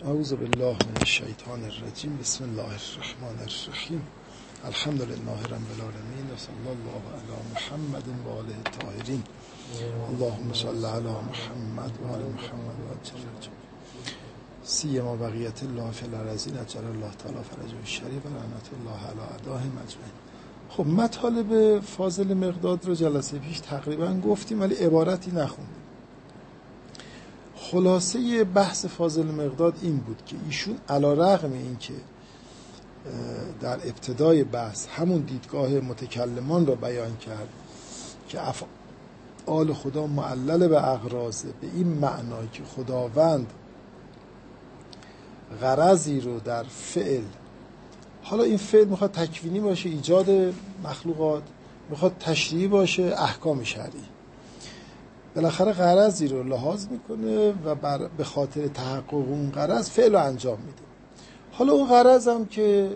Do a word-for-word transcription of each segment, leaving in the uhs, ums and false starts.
اعوذ بالله من الشیطان الرجیم. بسم الله الرحمن الرحیم. الحمد لله رب العالمین و صلی الله علی محمد و آله الطاهرین. اللهم صل علی محمد و آل محمد و عجل سیما بقیت الله فی الارضین اجل الله تعالی فرجه الشریف و رحمت الله علی اعدائهم اجمعین. خب مطالب فاضل مقداد رو جلسه پیش تقریبا گفتیم ولی عبارتی نخوندیم. خلاصه بحث فاضل مقداد این بود که ایشون علی رغم این که در ابتدای بحث همون دیدگاه متکلمان رو بیان کرد که افعال خدا معلل به اغراضه، به این معنا که خداوند غرضی رو در فعل، حالا این فعل میخواد تکوینی باشه ایجاد مخلوقات، میخواد تشریعی باشه احکام شرعی، بالاخره غرضی رو لحاظ میکنه و بر به خاطر تحقق اون غرض فعل رو انجام میده. حالا اون غرض هم که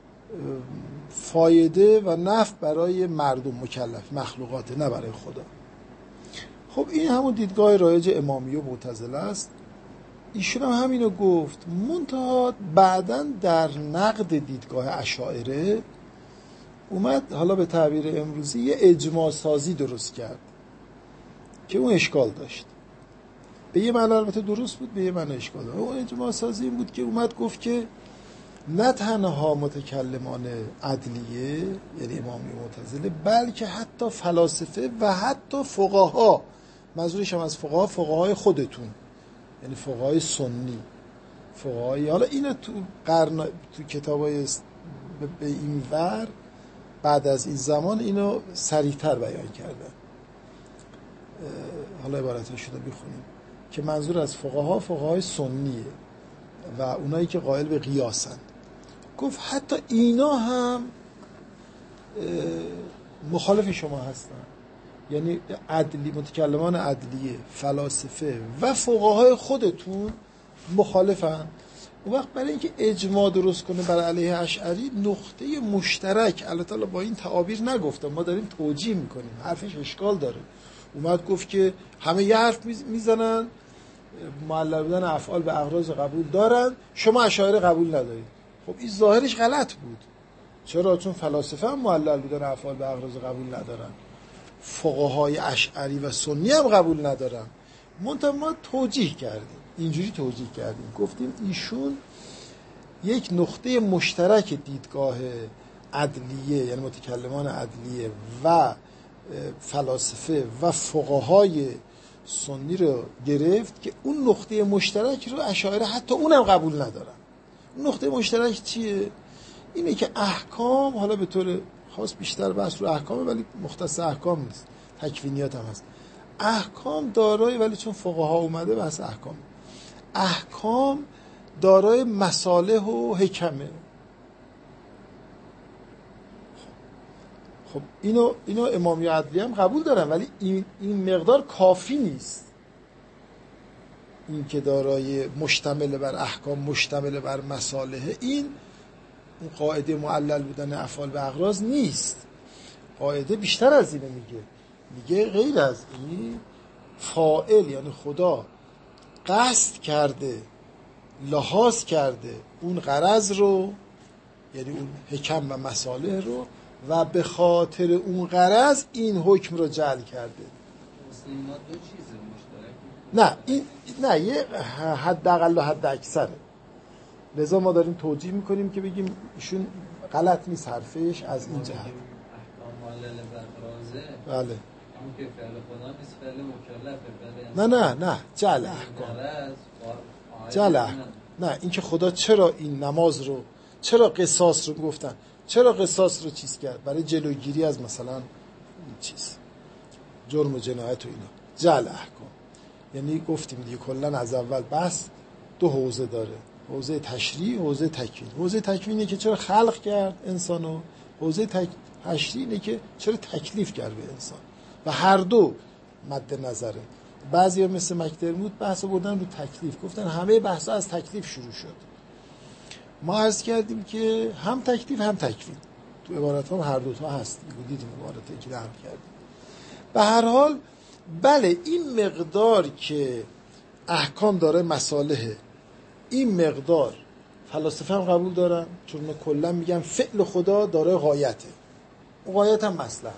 فایده و نفع برای مردم مکلف مخلوقات، نه برای خدا. خب این همون دیدگاه رایج امامیه و معتزله است. ایشون هم همینو گفت، منتها بعداً در نقد دیدگاه اشاعره اومد حالا به تعبیر امروزی یه اجماع سازی درست کرد که اون اشکال داشت. به یه معنی البته درست بود، به یه معنی اشکال داشت. اون اجماع سازی این بود که اومد گفت که نه تنها متکلمان عدلیه یعنی امامی معتزله، بلکه حتی فلاسفه و حتی فقها، منظورش هم از فقها فقهای خودتون یعنی فقهای سنی، فقهای حالا اینا تو قرن تو کتابای به این ور بعد از این زمان اینو سریع‌تر بیان کردن. حالا عبارتش رو بخونیم که منظور از فقها فقهای سنیه و اونایی که قائل به قیاسن. گفت حتی اینا هم مخالف شما هستن، یعنی عدلی متکلمان عدلیه، فلاسفه و فقهای خودتون مخالفن. اون وقت برای اینکه اجماع درست کنه بر علیه اشعری نقطه مشترک، البته با این تعابیر نگفتم، ما داریم توجیه میکنیم، حرفش اشکال داره. اومد گفت که همه یه حرف میزنن معلل بودن افعال به اغراض قبول دارن، شما اشاعره قبول ندارید. خب این ظاهرش غلط بود. چرا؟ چون فلاسفه هم معلل بودن افعال به اغراض قبول ندارن، فقهای اشعری و سنی هم قبول ندارن. منتها ما توجیه کردیم، اینجوری توجیه کردیم، گفتیم ایشون یک نقطه مشترک دیدگاه عدلیه یعنی متکلمان عدلیه و فلاسفه و فقهای سنی رو گرفت که اون نقطه مشترک رو اشاعره حتی اونم قبول ندارن. اون نقطه مشترک چیه؟ اینه که احکام، حالا به طور خاص بیشتر بحث رو احکامه ولی مختص احکام نیست، تکوینیات هم هست. احکام دارای، ولی چون فقها اومده بحث احکام، احکام دارای مصالح و حکمه. خب اینو اینو امامی عدلی هم قبول دارن، ولی این این مقدار کافی نیست. این که دارای مشتمل بر احکام، مشتمل بر مصالح، این اون قاعده معلل بودن افعال به اغراض نیست. قاعده بیشتر از اینه میگه، میگه غیر از این فاعل یعنی خدا قصد کرده، لحاظ کرده اون غرض رو یعنی اون حکم و مصالح رو و به خاطر اون غرض این حکم رو جعل کرده. مسلمات دو چیز مشترک؟ نه این نه یه حداقل و حد اکثره. لذا ما داریم توجیه میکنیم که بگیم ایشون غلط نیست حرفش از این جهت. احکام معلل بغرازه. بله. اون که فعل خدا نیست، فعل مکلفه. نه نه نه جعل احکام. جعل احکام. نه این که خدا چرا این نماز رو، چرا قصاص رو گفتن، چرا قصاص رو چیز کرد؟ برای جلوگیری از مثلا چیز جرم و جنایت و اینا. جعل احکام یعنی گفتیم دیگه کلا از اول بحث دو حوزه داره، حوزه تشریع، حوزه تکوین. حوزه تکوینی که چرا خلق کرد انسانو، حوزه تک... تشریع اینه که چرا تکلیف کرد به انسان، و هر دو مد نظره. بعضیا مثل مکدرموت بحث بردن رو تکلیف، گفتن همه بحثا از تکلیف شروع شد. ما عرض کردیم که هم تکلیف هم تکوین تو عبارت هم هر دوتا هست، دیدیم عبارتی که نقل کردیم. به هر حال بله این مقدار که احکام داره مصالح این مقدار فلاسفه هم قبول دارن، چون اونا کلا میگن فعل خدا داره غایته، غایت هم مصلحت.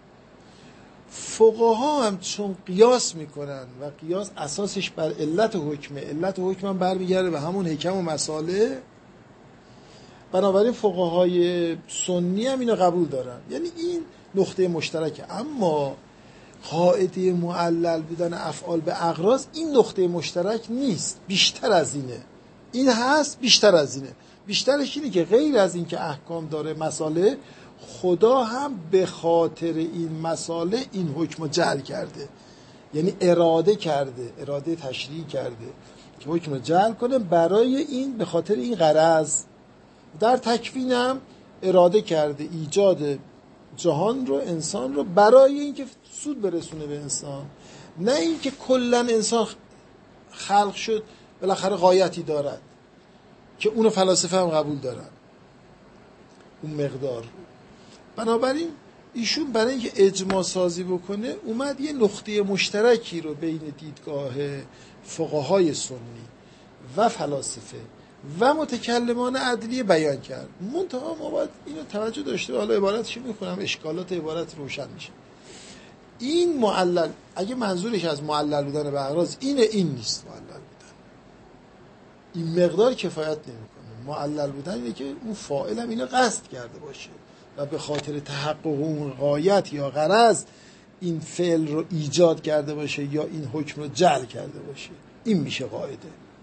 فقها هم چون قیاس میکنن و قیاس اساسش بر علت حکمه، علت حکم هم برمیگرده به همون حکم و مساله، بنابراین فقهای سنی هم اینو قبول دارن، یعنی این نقطه مشترکه. اما قاعده معلل بودن افعال به اغراض این نقطه مشترک نیست، بیشتر از اینه. این هست بیشتر از اینه. بیشترش اینه که غیر از این که احکام داره مساله، خدا هم به خاطر این مساله این حکم رو جعل کرده، یعنی اراده کرده، اراده تشریع کرده که حکم رو جعل کنه برای این، به خاطر این غرض. در تکوین هم اراده کرده ایجاد جهان رو، انسان رو، برای اینکه سود برسونه به انسان، نه اینکه کلا انسان خلق شد بالاخره غایتی دارد که اونو فلاسفه هم قبول دارن، اون مقدار. بنابراین ایشون برای اینکه اجماع سازی بکنه اومد یه نقطه مشترکی رو بین دیدگاه فقهای سنی و فلاسفه و متکلمان عدلی بیان کرد. منتها ما باید اینو توجه داشته، حالا عبارتش میخونم اشکالات عبارت روشن میشه. این معلل، اگه منظورش از معلل بودن به اغراض اینه، این نیست معلل بودن، این مقدار کفایت نمیکنه. معلل بودن اینه که اون فاعل هم اینو قصد کرده باشه و به خاطر تحقق اون غایت یا غرض این فعل رو ایجاد کرده باشه یا این حکم رو جعل کرده باشه. این میشه قاعده.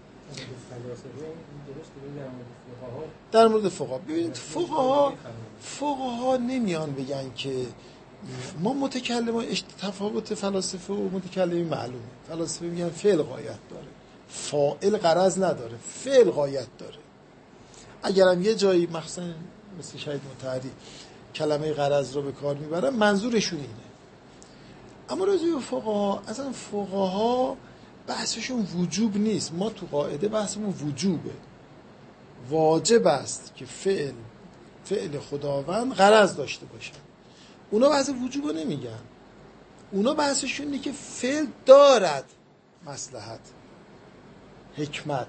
در مورد فقها ببینید، فقها فقها نمیان بگن که ما متکلمان، تفاوت فلاسفه و متکلمین معلومه. فلاسفه میگن فعل غایت داره، فاعل غرض نداره، فعل غایت داره. اگرم یه جایی مثلا مثل شهید مطهری کلمه غرض رو به کار میبرن، منظورشون اینه. اما راجع به فقها، اصلا فقها بحثشون وجوب نیست. ما تو قاعده بحثمون وجوبه، واجب است که فعل فعل خداوند غرض داشته باشه. اونا بحث وجوب رو نمیگن، اونا بحثشون اینه که فعل دارد مصلحت، حکمت،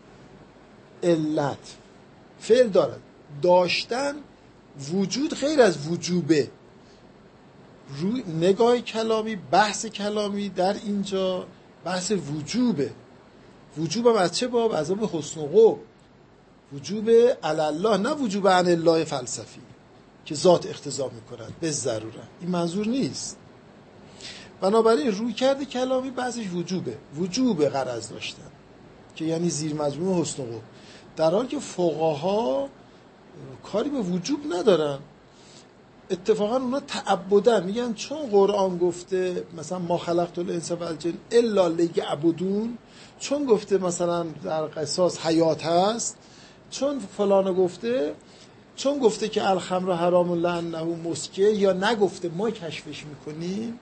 علت. فعل دارد، داشتن، وجود غیر از وجوبه. روی نگاه کلامی، بحث کلامی در اینجا بحث وجوبه. وجوب هم از چه باب؟ از باب حسن و قبح، وجوب علی الله، نه وجوب عن الله فلسفی که ذات اقتضا میکنند به ضروره. این منظور نیست. بنابراین روی کرده کلامی بحثش وجوبه، وجوب غرض داشتن که یعنی زیر مجموع حسن و قبح، در حالی که فقها کاری به وجوب ندارن. اتفاقا اونا تعبدن، میگن چون قرآن گفته مثلا ما خلقت الانس و الجن الا لیعبدون، چون گفته مثلا در قصاص حیات هست، چون فلان گفته، چون گفته که الخمر حرام لانه مسکر، یا نگفته ما کشفش میکنیم،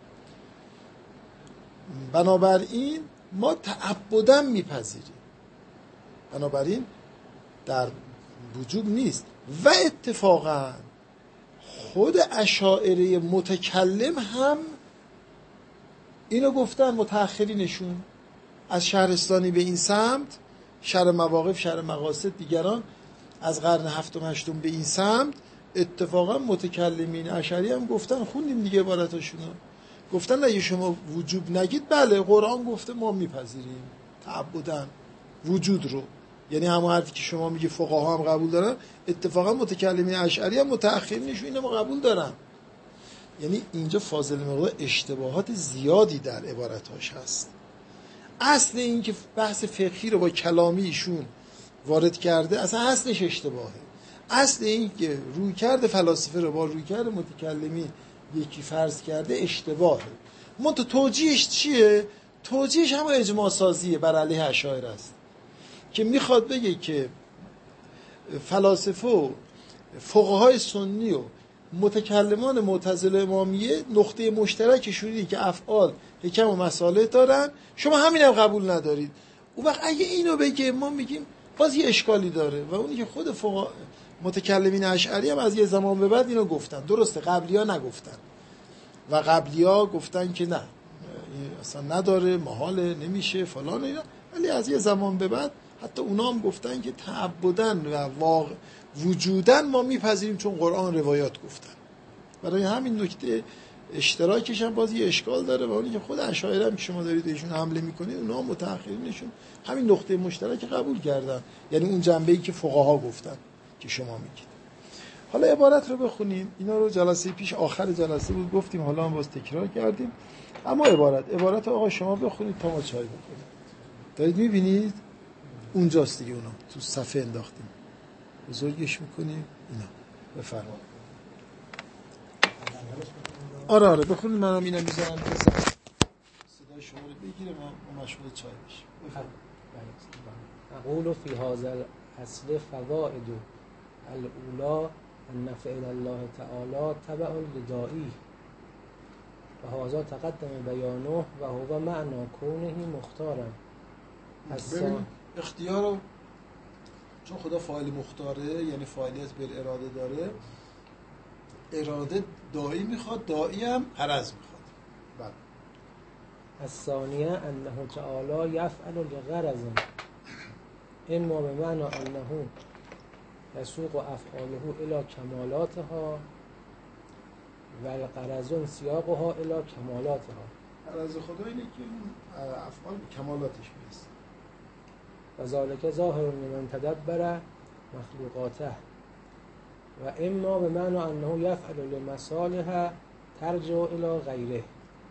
بنابراین ما تعبدن میپذیریم. بنابراین در وجوب نیست. و اتفاقا خود اشاعره متکلم هم اینو گفتن، متأخرینشون از شهرستانی به این سمت، شهر مواقف، شهر مقاصد، دیگران از قرن هفتم هشتم به این سمت، اتفاقا متکلمین اشعری هم گفتن، خوندیم دیگه عبارتاشونو، گفتن اگه شما وجوب نگید، بله قرآن گفته ما میپذیریم تعبدن وجود رو. یعنی همون حرفی که شما میگی فقها هم قبول دارن، اتفاقا متکلمین اشعری هم متأخرینشون اینو قبول دارن. یعنی اینجا فاضل مقدار اشتباهات زیادی در عبارتاش هست. اصل این که بحث فقهی رو با کلامی ایشون وارد کرده، اصلا اصلش اشتباهه. اصل این که روی کرده فلاسفه رو با روی کرده متکلمین یکی فرض کرده اشتباهه. منتها توجیهش چیه؟ توجیهش هم اجماع سازیه بر علیه اشاعره است که میخواد بگه که فلاسفه و فقهای سنی و متکلمان معتزله امامیه نقطه مشترکشون اینه که افعال حکم و مصالح دارن، شما همین هم قبول ندارید. اون وقت اگه اینو بگه ما میگیم باز یه اشکالی داره، و اونی که خود فقها متکلمین اشعری هم از یه زمان به بعد اینو گفتن. درسته قبلی‌ها نگفتن و قبلی‌ها گفتن که نه اصلا نداره، محاله، نمیشه، فلان اینا، ولی از یه زمان به بعد حتی اونا هم گفتن که تعبدن و واقع وجودن ما میپذیریم چون قرآن روایات گفتن. برای همین نکته اشتراکش هم باز یه اشکال داره و اونی که خود اشاعره هم که شما دارید ایشون حمله میکنید اونا هم متأخرینشون همین نقطه مشترک قبول کردن، یعنی اون جنبه‌ای که فقها گفتن که شما میگید. حالا عبارت رو بخونیم، اینا رو جلسه پیش آخر جلسه بود گفتیم، حالا هم باز تکرار کردیم. اما عبارت عبارت آقا شما بخونید تا ما چای بخوریم. دارید میبینید اونجاست دیگه، اونا تو صفحه انداختیم، بزرگش میکنیم اینا. بفرمایید. آره آره بخونید، منم اینم میذارم که صدای شما رو بگیره ما مشغول چای بشیم. بفرمایید. اقول فی هذا الاصل فوائد الاولی ان فعل الله تعالی تبع لدائی و هذا تقدم بیانه و هو معنی کونه مختارا. ببین اختیار رو چون خدا فاعل مختاره، یعنی فاعلیت بالاراده داره، اراده دائی میخواد، دائی هم غرض میخواد. بله. الثانیه انه تعالی یفعل لغرض اما بمعنی انه یسوق افعاله الی کمالاتها و الغرض سیاقها الی کمالاتها. غرض خدا اینه که اون افعال به کمالاتش میرسه. و ذالک ظاهر لمن تدبر مخلوقاته و اما بمعنی انه یفعل لمصالح ترجع الی غیره.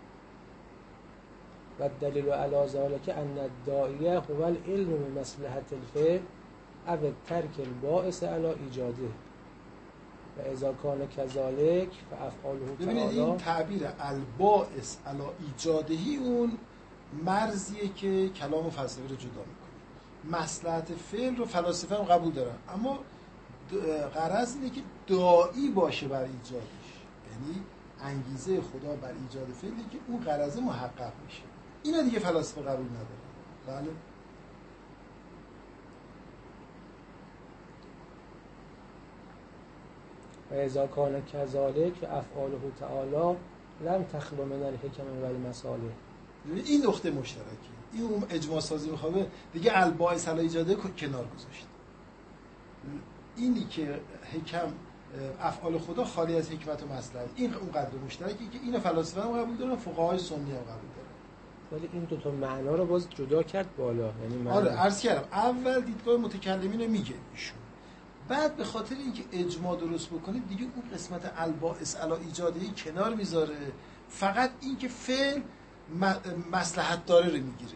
و الدلیل علی ذلك ان الداعیه هو العلم بمصلحة الفعل او الترک الباعث علی ایجاده و اذا کان کذالک فافعاله تعالی. ببینید این تعبیر الباعث علی ایجادهی اون مرزیه که کلام و فلسفه رو جدا میکنه. مصلحت فعل رو فلاسفه هم قبول دارن، اما غرض اینه که داعی باشه بر ایجادش، یعنی انگیزه خدا بر ایجاد فعلی که اون غرض محقق میشه. اینا دیگه فلاسفه قبول نداره. بله. و اذا کان کذالک افعاله تعالی لم تخلو من الحکم و المصالح. این نقطه مشترکی، این اون اجماع سازی میخواد دیگه الباعث علی ایجاده کنار گذاشت. اینی که حکم افعال خدا خالی از حکمت و مصلحت، این اون قدر مشترکی که اینو فلاسفه هم قبول دارن، فقهای سنی هم قبول دارن. ولی این دو تا معنا رو باز جدا کرد بالا، یعنی معنا. آره عرض کردم اول دیدگاه متکلمین رو میگه ایشون، بعد به خاطر اینکه اجماع درست بکنید دیگه اون قسمت الباعث علی ایجادهی کنار میذاره، فقط این که فعل مصلحت داره رو میگیره.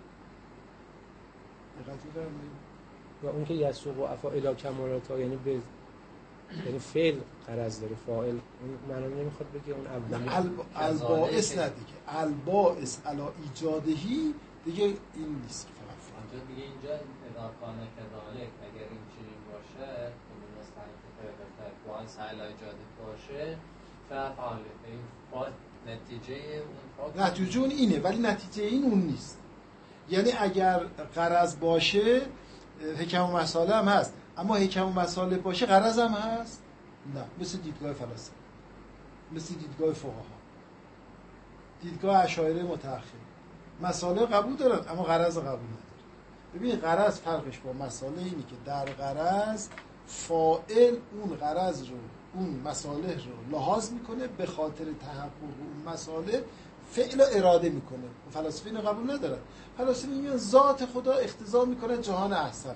دقت می‌فرمایید؟ و اون که یسوق و افعال کمالات ها یعنی به یعنی فعل غرض داره، فاعل اون معنا نمیخواد بگه اون اولی الباعث نه دیگه، الباعث علی ایجادهی دیگه این نیست که فقط اونجا میگه اینجا اذا کان کذالک، اگر این چنین باشه اون مستحق باعث علی ایجاده باشه فعال این فاعل نتیجه اون فاعل نتیجه اون اینه، ولی نتیجه این اون نیست. یعنی اگر غرض باشه حکم و مصالح هم هست، اما حکم و مصالح باشه غرض هم هست؟ نه، مثل دیدگاه فلاسفه، مثل دیدگاه فقها، دیدگاه اشاعره متأخر. مصالح قبول دارن اما غرض قبول نداره. ببین غرض فرقش با مصالح اینه که در غرض فاعل اون غرض رو، اون مصالح رو لحاظ میکنه، به خاطر تحقق اون مصالح فعل و اراده میکنه. فلاسفه اینو قبول ندارن. فلاسفه میگن ذات خدا اقتضا میکنه جهان احسن،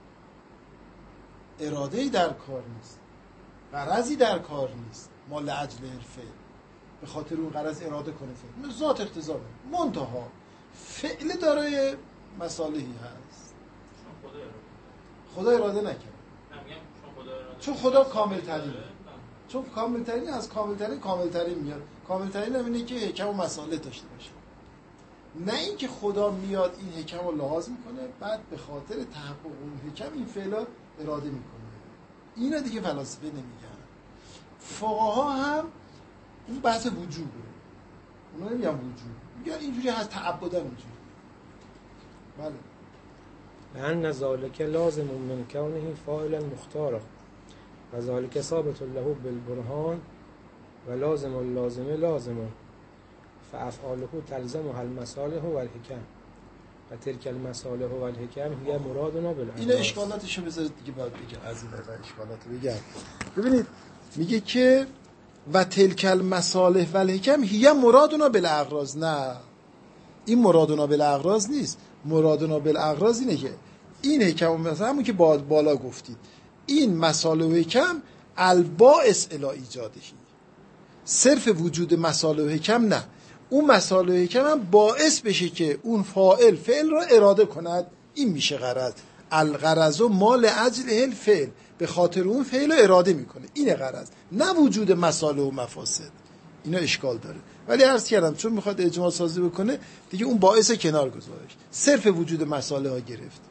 اراده‌ای در کار نیست، غرضی در کار نیست، ما لاجل الفعل به خاطر اون غرض اراده کنه فعل، ذات اقتضا میکنه، منتها فعل دارای مصالحی هست. خدا اراده نکنه، چون خدا کامل ترینه، چون کامل ترین از کامل ترین کامل ترین میاد. کامل ترین هم اینه که حکم و مصالح داشته باشه، نه اینکه خدا میاد این حکم رو لحاظ میکنه بعد به خاطر تحقق اون حکم این فعلا اراده میکنه. اینا دیگه فلاسفه نمیگن. فقها هم اون بحث وجوبه، اونا نمیگن وجوب، میگن اینجوری هست، تعبدن اینجوری. بله. لأن ذلك لازم من كونه فاعلا مختارا و ذلك ثابت له بالبرهان و لازم اللازم لازم فافعاله تلزمها المصالح والحکم. و تلک المصالح و الحکم هی مرادنا بالاغراض. این اشکالاتشو بذارید دیگه بعد بگم، از این بعد اشکالاتو بگم. ببینید میگه که و تلک المصالح و الحکم هی مرادنا بالاغراض. نه، این مرادنا بالاغراض نیست. مرادنا بالاغراض اینه که این حکم مثلا همون که بالا گفتید، این مصالح و حکم الباعث الی ایجادهی، صرف وجود مصالح و حکم نه، اون مصالح و حکم هم باعث بشه که اون فاعل فعل را اراده کند. این میشه غرض. الغرض و مال اجل الفعل، به خاطر اون فعل رو اراده میکنه، اینه غرض، نه وجود مصالح و مفاسد. اینا اشکال داره، ولی عرض کردم چون میخواد اجماع سازی بکنه دیگه اون باعث کنار گذاشت، صرف وجود مصالح ها گرفت.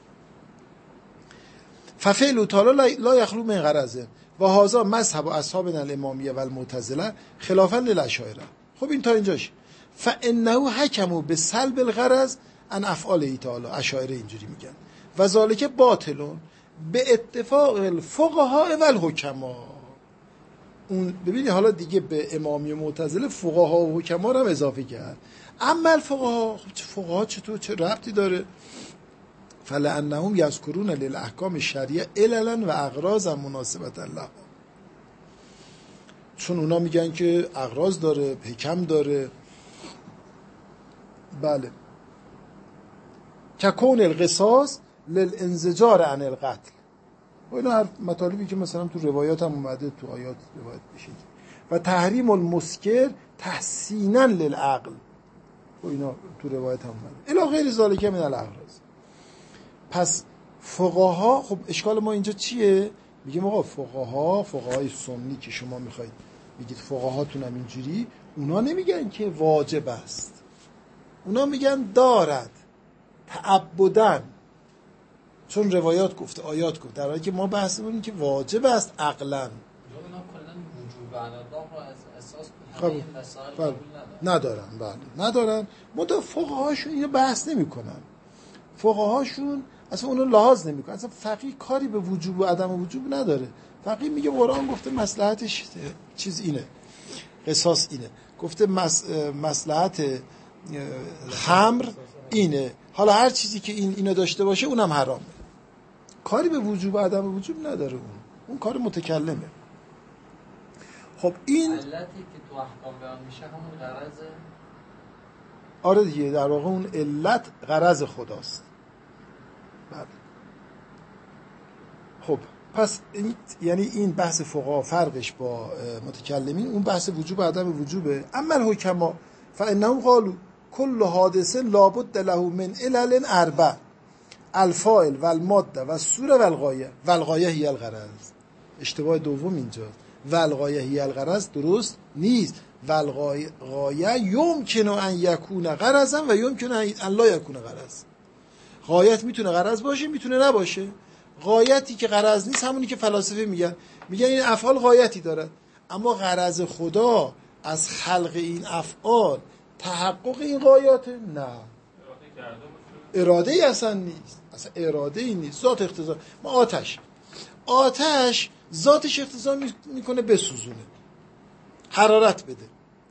ففعل تعالی لا یخلو من غرضه و هذا مذهب اصحابنا الامامیه و المعتزله خلافا للاشاعره. خب این تا اینجاش. فانه حکموا بسلب الغرض عن افعاله تعالی. اشاعره اینجوری میگن و ذالک باطلون به اتفاق الفقهاء و الحکما. اون ببینید حالا دیگه به امامی و معتزله فقها و حکما رو هم اضافه کرد. اما الفقها، خب فقها چطور، چه ربطی داره؟ فلانهم یذکرون للاحکام الشرعیه عللا و اغراضا مناسبه الله. چون اونا میگن که اغراض داره، حکم داره. بله. ککون القصاص للانزجار عن القتل. و اینا هر مطالبی که مثلا تو روایات هم اومده، تو آیات روایت بشه. و تحریم المسکر تحسینا للعقل. و اینا تو روایت هم اومده. الی غیر ذالک من الاغراض. پس فقها، خب اشکال ما اینجا چیه؟ میگیم آقا فقها، فقهای سنی که شما میخواید بگید فقهاتون هم اینجوری، اونا نمیگن که واجب است، اونا میگن دارد تعبدن، چون روایات گفته، آیات گفته، در حالی که ما بحث می‌کنیم که واجب است عقلاً. اینا کلاً وجوب الله رو از اساس همین مسائل قبول ندارن. بله ندارن. متأ فقهاشون اینو بحث نمی‌کنن. فقهاشون اصلا اونو لحاظ نمی‌کنن. اصلا فقیه کاری به وجوب و عدم وجوب نداره. فقیه میگه قرآن گفته مصلحتش چیز اینه، قصاص اینه، گفته مصلحت خمر اینه، حالا هر چیزی که این اینو داشته باشه اونم حرامه. کاری به وجوب و عدم وجوب نداره. اون اون کار متکلمه. خب این علتی که تو احکام بیان میشه همون غرضه. آره دیگه، در واقع اون علت غرض خداست. بله. خب پس این یعنی این بحث فقها فرقش با متکلمین، اون بحث وجوب و عدم وجوبه. اما الحکما فانهم قالوا کل حادثه لابد له من علل اربع: الفاعل و الماده و الصوره و الغایه و الغایه هی الغرض. اشتباه دوم اینجاست. و الغایه هی الغرض درست نیست. و الغایه یمکن ان یکون غرضا و یمکن ان لا یکون غرض. غایت میتونه غرض باشه، میتونه نباشه. غایتی که غرض نیست همونی که فلاسفه میگن، میگن این افعال غایتی دارد، اما غرض خدا از خلق این افعال تحقق این غایاته؟ نه، اراده ای اصلا نیست، اصلا اراده ای نیست. ذات اقتضا، ما آتش آتش ذاتش اقتضا میکنه بسوزونه، حرارت بده،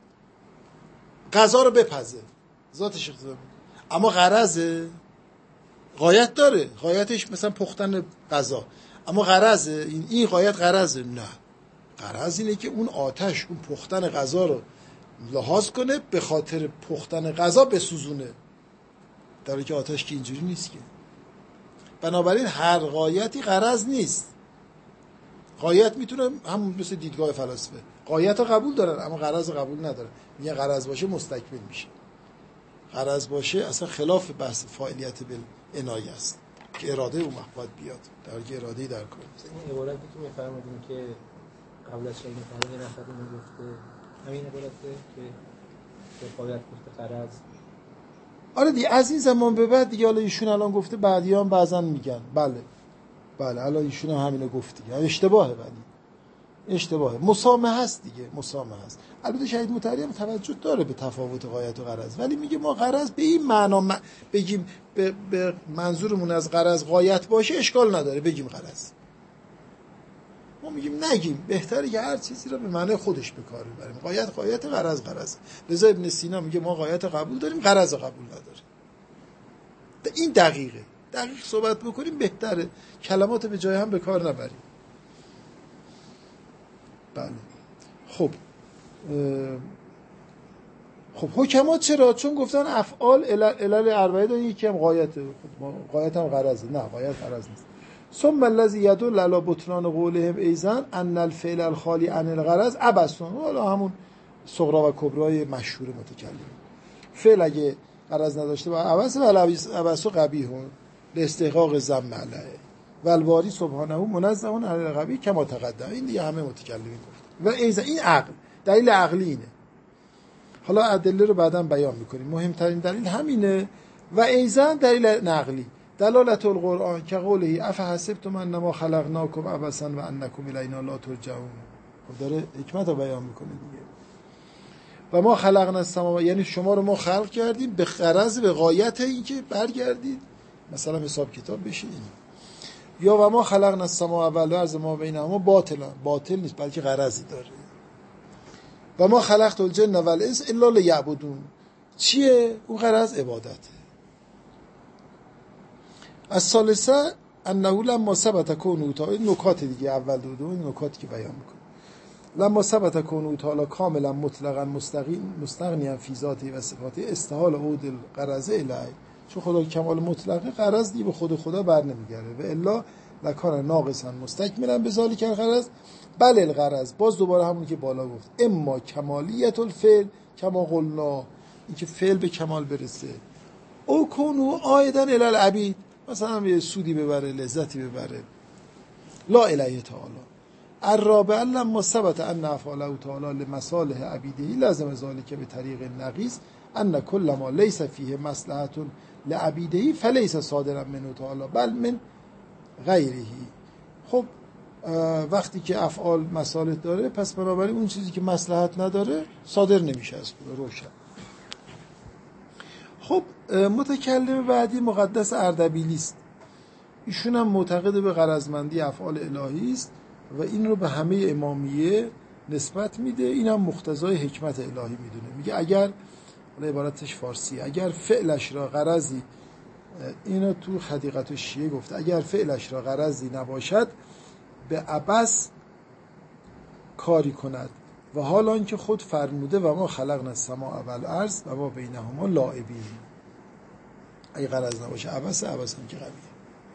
غذا رو بپزه، ذاتش اقتضا میکنه. اما غرض غایت داره، غایتش مثلا پختن غذا، اما غرض این این غایت غرض نه. غرض اینه که اون آتش اون پختن غذا رو لحاظ کنه، به خاطر پختن غذا بسوزونه، در حالی که آتش که اینجوری نیست که. بنابراین هر غایتی غرض نیست. غایت میتونه همون مثل دیدگاه فلاسفه، غایت رو قبول دارن اما غرض قبول ندارن. میگه غرض باشه مستکمل میشه، غرض باشه اصلا خلاف بحث فاعلیت بالعنایه است که اراده اون باید بیاد، در حالی که اراده‌ای در کار نیست. این عبارتی که میفرمایید که قبل از شیء مفرد یه نفر اینو گفته، همین عبارته که غایت گفته غرض. آره دیگه، از این زمان به بعد دیگه حالا ایشون الان گفته، بعدیان بعضن میگن بله بله الان ایشون هم همینو گفت دیگه. اشتباهه، ولی اشتباهه، مسامحه است دیگه، مسامحه است. البته شهید مطهری هم توجه داره به تفاوت غایت و غرض، ولی میگه ما غرض به این معنا م... بگیم به... به منظورمون از غرض غایت باشه اشکال نداره، بگیم غرض. ما میگیم نگیم، بهتره که هر چیزی رو به معنی خودش به کار ببریم. غایت غایت، غرض غرض. لذا ابن سینا میگه ما غایت قبول داریم، غرض قبول نداریم. این دقیقه دقیق صحبت بکنیم بهتره، کلمات به جای هم به کار نبریم. بله خب خب حکمات چرا؟ چون گفتن افعال علل اربعه داره، یکی هم غایته، غایت هم غرضه. نه غایت غرض نیست. ثم الذی یدل علی بطلان قولهم ایضا ان الفعل الخالی عن الغرض عبث، حالا همون صغرا و کبرای مشهور متکلم. فعل اگه غرض نداشته با عبث و عبث و قبیح لاستحقاق ذم علیه و الباری سبحانه منزه عن القبیح کما تقدم. این دیگه همه متکلمین گفت. و ایضا این عقل دلیل عقلی اینه. حالا ادله رو بعداً بیان میکنیم. مهمترین دلیل همینه. و ایضا دلیل نقلی دلالت القرآن که قوله افحسبتم انما خلقناکم عبثا و انکم الینا لا ترجعون. خب داره حکمت رو بیان میکنه دیگه. و ما خلقنا السماوات، یعنی شما رو ما خلق کردیم به غرض به غایت این که برگردید مثلا حساب کتاب بشید. یا و ما خلقنا السماوات والارض ما بینهما باطلا، باطل نیست بلکه غرضی داره. و ما خلقت الجن والانس الا لیعبدون، چیه اون غرض؟ عبادته. از ثالثه انه لما ثبت کونه تعالی، نکات دیگه اول دو دو این نکاتی که بیان میکنه. لما ثبت کونه تعالی کاملا مطلقا مستقیم مستغنیا فی ذاته و صفاته استحال عود الغرض الیه، چون خدا کمال مطلقه غرض دی به خود خدا بر نمیگره. و الا لکان ناقصا مستکملا بذالک الغرض بل الغرض، باز دوباره همون که بالا گفت، اما کمالیت الفعل کما قلنا، این که فعل به کمال برسه، او کونو عایدا الی العبید، مثلا یه سودی ببره لذتی ببره، لا الیه تعالی. الرابع لما ثبت ان افعاله تعالی لمصالح عبیده لازم ذلك به طریق نقیص ان کل ما لیس فیه مصلحت لعبیده فلیس صادرا منه تعالی بل من غیره. خب وقتی که افعال مصالح داره پس بنابراین اون چیزی که مصلحت نداره صادر نمیشه از خدا. روشن. خب متکلم بعدی مقدس اردبیلی است. ایشون هم معتقد به غرضمندی افعال الهی است و این رو به همه امامیه نسبت میده. این هم مقتضای حکمت الهی میدونه. میگه اگر، حالا عبارتش فارسی، اگر فعلش را غرضی، اینو تو خدیقت الشیعه گفته، اگر فعلش را غرضی نباشد به عبث کاری کند و حال آنکه خود فرموده و ما خلقنا السماء والارض و ما بینهما لاعبین. اگه غرض نباشه عبث، عبث هم که قبیه.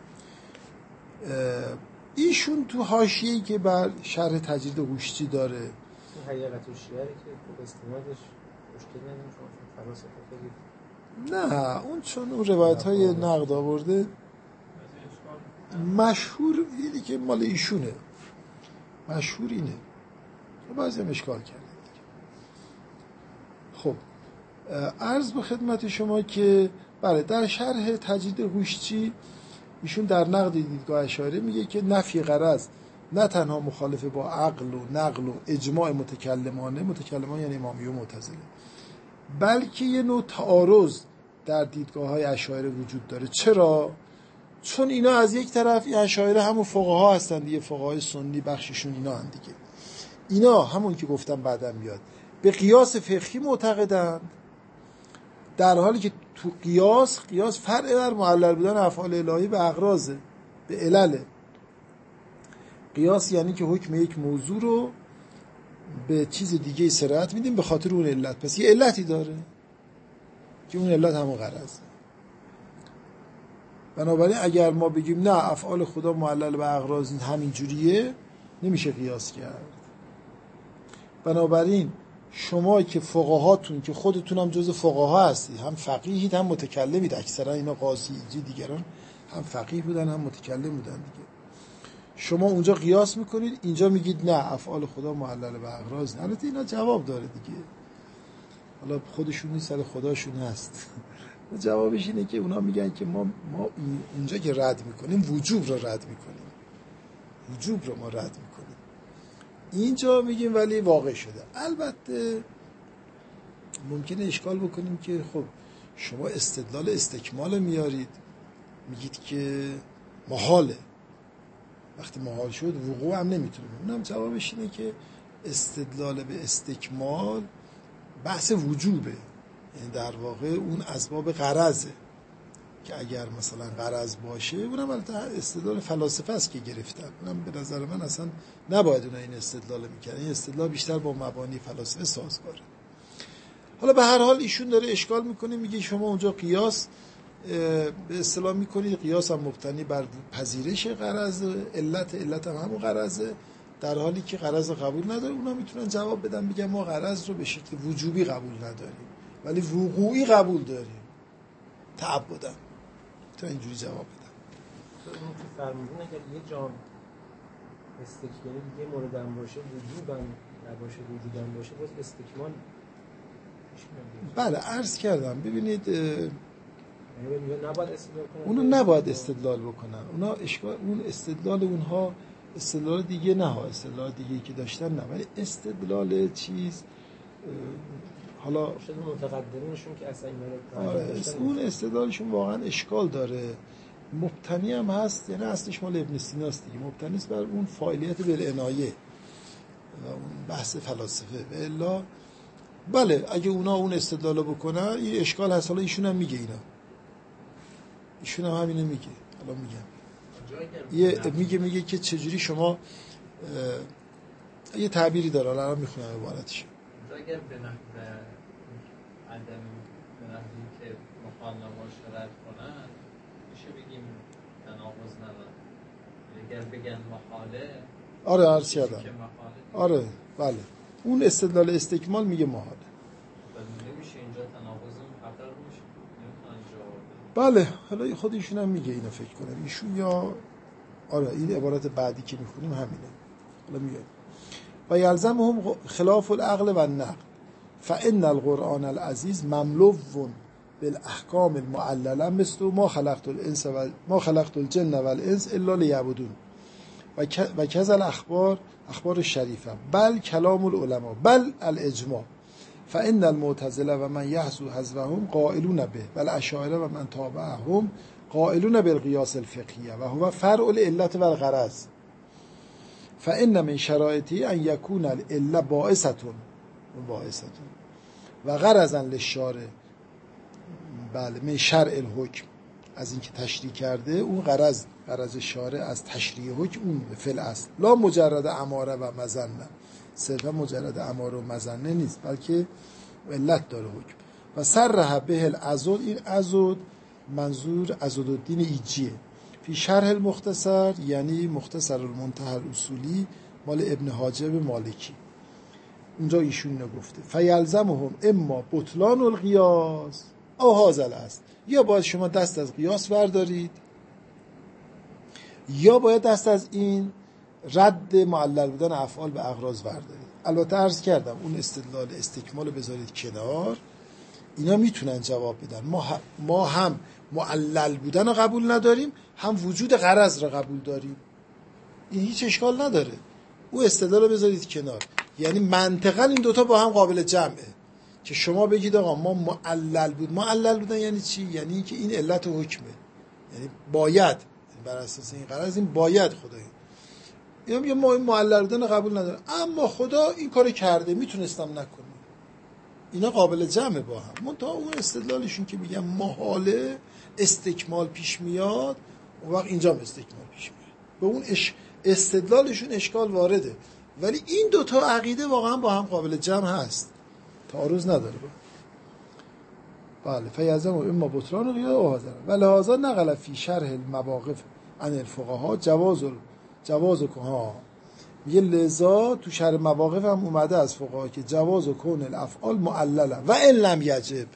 ایشون تو حاشیه‌ای که بر شرح تجرید هوشتی داره، حقیقت الشیعه که به استنادش مشکل نداره، فلاسفه خیلی نه اون چون اون روایت‌های نقد آورده مشهور دیدی که مال ایشونه، مشهور اینه، بعضی هم اشکال کرده. خب عرض به خدمت شما که بله در شرح تجرید هوشتی ایشون در نقد دیدگاه اشاعره میگه که نفی غرض نه تنها مخالف با عقل و نقل و اجماع متکلمانه، متکلمان یعنی امامی و معتزله، بلکه یه نوع تعارض در دیدگاه‌های اشاعره وجود داره. چرا؟ چون اینا از یک طرف این اشاعره همون فقها هستن دیگه، فقهای سنی بخششون اینا هستن دیگه. اینا همون که گفتم بعدم میاد به قیاس فقهی معتقدند، در حالی که تو قیاس قیاس فرع بر معلل بودن افعال الهی به اغراضه، به علله. قیاس یعنی که حکم یک موضوع رو به چیز دیگه صراحت میدیم به خاطر اون علت، پس یه علتی داره که اون علت همون غرضه. بنابراین اگر ما بگیم نه افعال خدا معلل به اغراض همین جوریه، نمیشه قیاس کرد. بنابراین شما که فقهاتون که خودتون هم جز فقها هستید، هم فقیهید هم متکلمید، اکثرا اینا قاضی دیگران هم فقیه بودن هم متکلم بودن دیگه، شما اونجا قیاس میکنید، اینجا میگید نه افعال خدا معلل به اغراض. البته اینا جواب داره دیگه، حالا خودشون نیست سر خداشون هست. جوابش اینه که اونا میگن که ما ما اونجا که رد میکنیم وجوب رو رد میکنیم، وجوب رو ما رد میکنیم، اینجا میگیم ولی واقع شده. البته ممکنه اشکال بکنیم که خب شما استدلال استکمال میارید، میگید که محاله، وقتی محال شد وقوع هم نمیتونه. اونم جوابش اینه که استدلال به استکمال بحث وجوبه، یعنی در واقع اون اسباب غرضه، که اگر مثلا غرض باشه، اونم البته استدلال فلاسفه است که گرفتن، اونم به نظر من اصلا نباید اونا این استدلال میکنن، این استدلال بیشتر با مبانی فلاسفه سازگاره. حالا به هر حال ایشون داره اشکال میکنه، میگه شما اونجا قیاس به اصطلاح میکنید، قیاس هم مبتنی بر پذیرش غرض، علت علت هم همون غرضه، در حالی که غرض قبول نداره. اونا میتونن جواب بدن بگن ما غرض رو به شکل وجوبی قبول نداریم ولی وقوعی قبول داریم، تعبداً. تا اینجوری جواب بدن. اون که فرمودن اگر یه جام استکمال دیگه مورد هم باشه، وجوبم نباشه، وجودم باشه، باز استکمال بله عرض کردم. ببینید نباید استدلال کنن، اونا نباید استدلال بکنن، اونا اشکال، اون استدلال اونها استدلال دیگه نه ها، استدلال دیگه که داشتن نه، ولی استدلال چیز حالا شده متقدمینشون که اصلا اینا رو اون استدلالشون واقعا اشکال داره، مبتنی هم هست، یعنی اصلش مال ابن سینا است دیگه، مبتنی است بر اون فاعلیت بالعنایه و اون بحث فلاسفه. و الا بله اگه اونا اون استدلالو بکنن این اشکال هست. حالا ایشون هم میگه، اینا ایشون هم همینه میگه. حالا میگم یه میگه میگه که چجوری شما یه تعبیری داره، الان میخونم عبارتش. اگر به نحو عدم به نحوی که مخالفات شرط کنن میشه بگیم تناقض نداره. اگر بگن محاله، آره عرض کردم، آره بله اون استدلال استکمال میگه محاله، ولی نمیشه اینجا تناقض محقق میشه، بله. حالا خود ایشون هم میگه اینو، فکر کنم ایشون یا آره این عبارت بعدی که میخونیم همینه. حالا میگه و یلزمهم خلاف العقل و النقل فان القرآن العزیز مملو بالاحکام المعلله مثل ما خلقت الانس و ما خلقت الجن والانس الا لیعبدون و کذا الاخبار اخبار شریفه بل کلام العلماء بل الاجماع فان المعتزله و من یحذو حذوهم قائلون به والاشاعره و من تابعهم قائلون بالقیاس الفقهیه و هو فرع العلت و الغرض فان من شرائطی ان یکون العله باعثه باعثه و غرضا للشارع، بله من شرع الحکم، از اینکه تشریع کرده اون غرض غرض شارع از تشریع حکم اون فعل است، لا مجرد اماره و مظنه، صرفا مجرد اماره و مظنه نیست بلکه علت داره حکم. و صرح به العضد، این عضد منظور عضدالدین ایجیه، فی شرح المختصر یعنی مختصر المنتهى الاصولی مال ابن حاجب مالکی، اونجا ایشون اینو گفته فیلزمهم اما بطلان القیاس او هازل است، یا باید شما دست از قیاس بردارید یا باید دست از این رد معلل بودن افعال به اغراض بردارید. البته عرض کردم اون استدلال استکمال بذارید کنار، اینا میتونن جواب بدن. ما هم, ما هم معلل بودن رو قبول نداریم، هم وجود غرض رو قبول داریم، این هیچ اشکال نداره. او استدلال رو بذارید کنار، یعنی منطقاً این دوتا با هم قابل جمعه که شما بگید آقا ما معلل بود. معلل بودن یعنی چی؟ یعنی که این علت حکمه، یعنی باید، یعنی بر اساس این غرض این باید خدایی، یا ما این معلل بودن قبول نداریم اما خدا این کارو کرده میتونستم نکنه. اینا قابل جمعه با هم. منتها اون استدلالشون که میگن محاله استکمال پیش میاد، اون وقت اینجا استکمال پیش میاد، به اون اش... استدلالشون اشکال وارده، ولی این دوتا عقیده واقعا با هم قابل جمع هست، تعارض نداره. بله فیعظم اما بطلان و غیر آهازن و لحاظا نقل فی شرح المواقف عن الفقهاء جواز جواز ها میگه لذا تو شرح مواقف هم اومده از فقها که جواز کون الافعال معلله و ان لم یجب،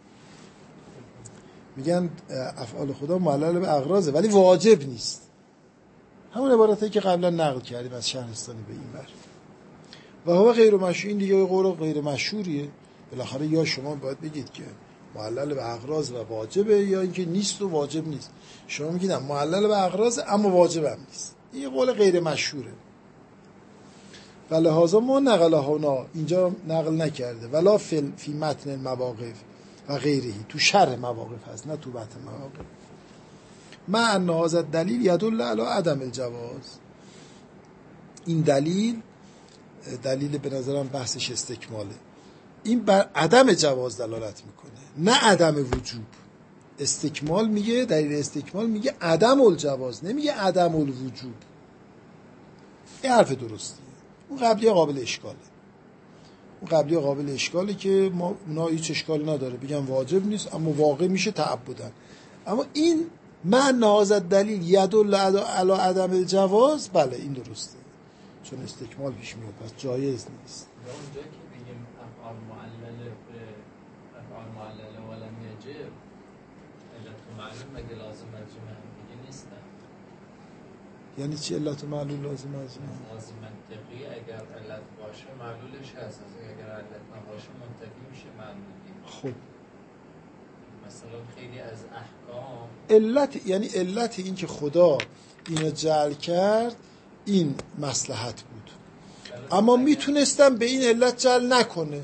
میگن افعال خدا معلل به اغراضه ولی واجب نیست. همون عبارتی که قبلا نقل کردیم از شهرستانی به این بر و هو غیر مشهور، این دیگه قول غیر مشهوریه. بالاخره یا شما باید بگید که معلل به اغراض و واجبه، یا اینکه نیست و واجب نیست. شما میگید معلل به اغراض اما واجب هم نیست، این قول غیر مشهوره. و لحاظا ما نقل هانا اینجا نقل نکرده ولا فی, فی متن المواقف و غیره، تو شرح مواقف هست نه تو متن مواقف. مع ان هذا دلیل یدل علی عدم الجواز، این دلیل دلیل به نظرم بحثش استکماله، این بر عدم جواز دلالت میکنه نه عدم وجوب. استکمال میگه، دلیل استکمال میگه عدم الجواز، نمیگه عدم الوجوب. این حرف درستیه. اون قبلی قابل اشکاله. اون قبلی قابل اشکاله که ما اونا هیچ اشکالی نداره، بگن واجب نیست اما واقع میشه تعبدن. اما این من نهازت دلیل یدل علی عدم الجواز، بله این درسته، چون استکمال پیش میاد پس جایز نیست. اونجا که بگیم افعال معلله به افعال معلله ولم یجب علت معلول مگه لازم مجموعه دیگه نیستن؟ یعنی چی علت معلول لازم مجموعه؟ لازم منطقی اگر علت باشه معلولش هست، اگر علت نباشه منطقی میشه معلولی. خب مثلا خیلی از احکام علت، یعنی علت این که خدا اینو جعل کرد این مصلحت بود، اما میتونستم به این علت جعل نکنه،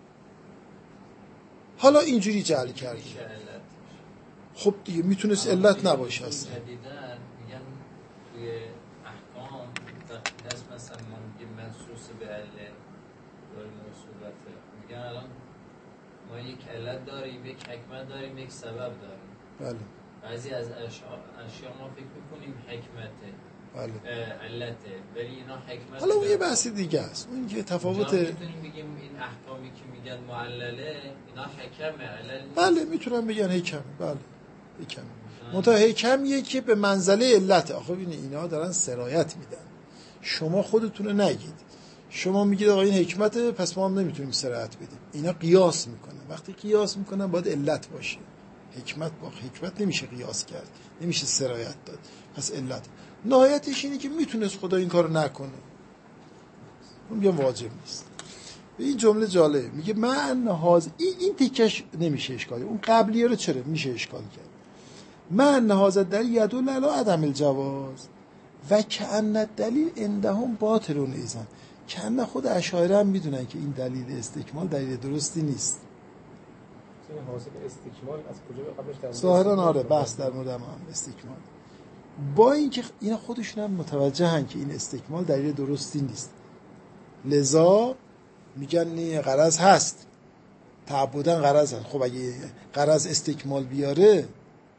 حالا اینجوری جعل کرده. خب دیگه میتونست علت نباشه اصلا. جدیدن میگن توی احکام دست مثلا ما میگیم منصوص به علت داریم موصولته، میگن الان ما یک علت داریم، یک حکمت داریم، یک سبب داریم. بله. بعضی از اشیا ما فکر میکنیم حکمته، بله. علته، ولی اینا حکمت. حالا اون یه بحث دیگه است، اون که تفاوت. میتونیم بگیم این احکامی که میگن معلله اینا حکمه علل. بله میتونم بگن حکمه، بله حکمه. منتها حکمیه که به منزله علته. آخه ببین اینا دارن سرایت میدن، شما خودتون رو نگید. شما میگید آقا این حکمته پس ما هم نمیتونیم سرایت بدیم. اینا قیاس میکنن، وقتی قیاس میکنن باید علت باشه. حکمت با حکمت نمیشه قیاس کرد، نمیشه سرایت داد، پس علت. نهایتش اینه که میتونست خدا این کارو نکنه، اون میگم واجب نیست. این جمله جالب میگه من هاز این این تیکش نمیشه اشکالی، اون قبلیه رو چرا میشه اشکال کرد. من نهاز دلیل یدل علی عدم الجواز و کأن الدلیل عندهم باطل ایزن. کأن خود اشاعره هم میدونن که این دلیل استکمال دلیل درستی نیست. این حاصل استکمال از کجا قبلش در ظاهرا آره بحث در مورد هم استکمال، با اینکه اینا خودشون هم متوجهن که این استکمال دلیل درستی نیست، لذا میگن نه غرض هست، تعبدن غرض هست. خب اگه غرض استکمال بیاره،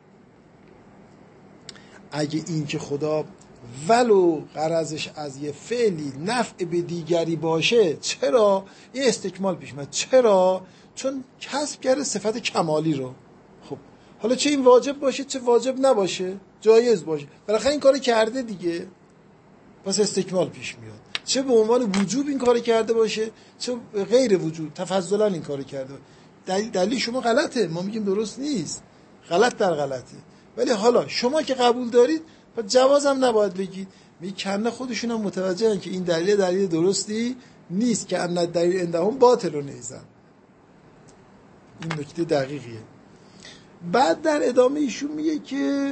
اگه این که خدا ولو غرضش از یه فعلی نفع به دیگری باشه، چرا این استکمال پیش میاد؟ چرا؟ چون کسب کرده صفت کمالی رو. خب حالا چه این واجب باشه چه واجب نباشه، جایز باشه، بالاخره این کارو کرده دیگه، پس استکمال پیش میاد. چه به عنوان وجوب این کارو کرده باشه چه غیر وجوب، تفضلا این کارو کرده باشه. دلیل دلیل شما غلطه، ما میگیم درست نیست، غلط در غلطه. ولی حالا شما که قبول دارید پس جوازم نباید بگید. می کنه خودشون هم متوجهن که این دلیل دلیل درستی نیست، که ان دلیل عندهم باطل و نیزن. این نکته دقیقیه. بعد در ادامه ایشون میگه که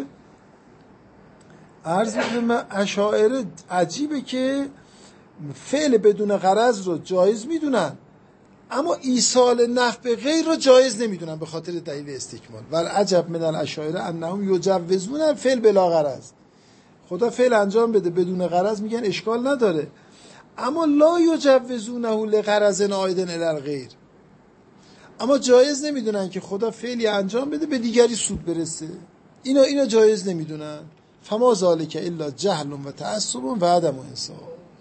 عرض به اشاعره عجیبه که فعل بدون غرض رو جایز میدونن، اما ایصال نفع به غیر رو جایز نمیدونن به خاطر دلیل استکمال. ول عجب من الاشاعره انهم یجوزون الفعل بلا غرض. خدا فعل انجام بده بدون غرض میگن اشکال نداره، اما لا یجوزونه لغرض عائد الی الغیر. اما جایز نمیدونن که خدا فعلی انجام بده به دیگری سود برسه، اینا اینا جایز نمیدونن. فما ذالک الا جهل و تعصب و عدم انصاف.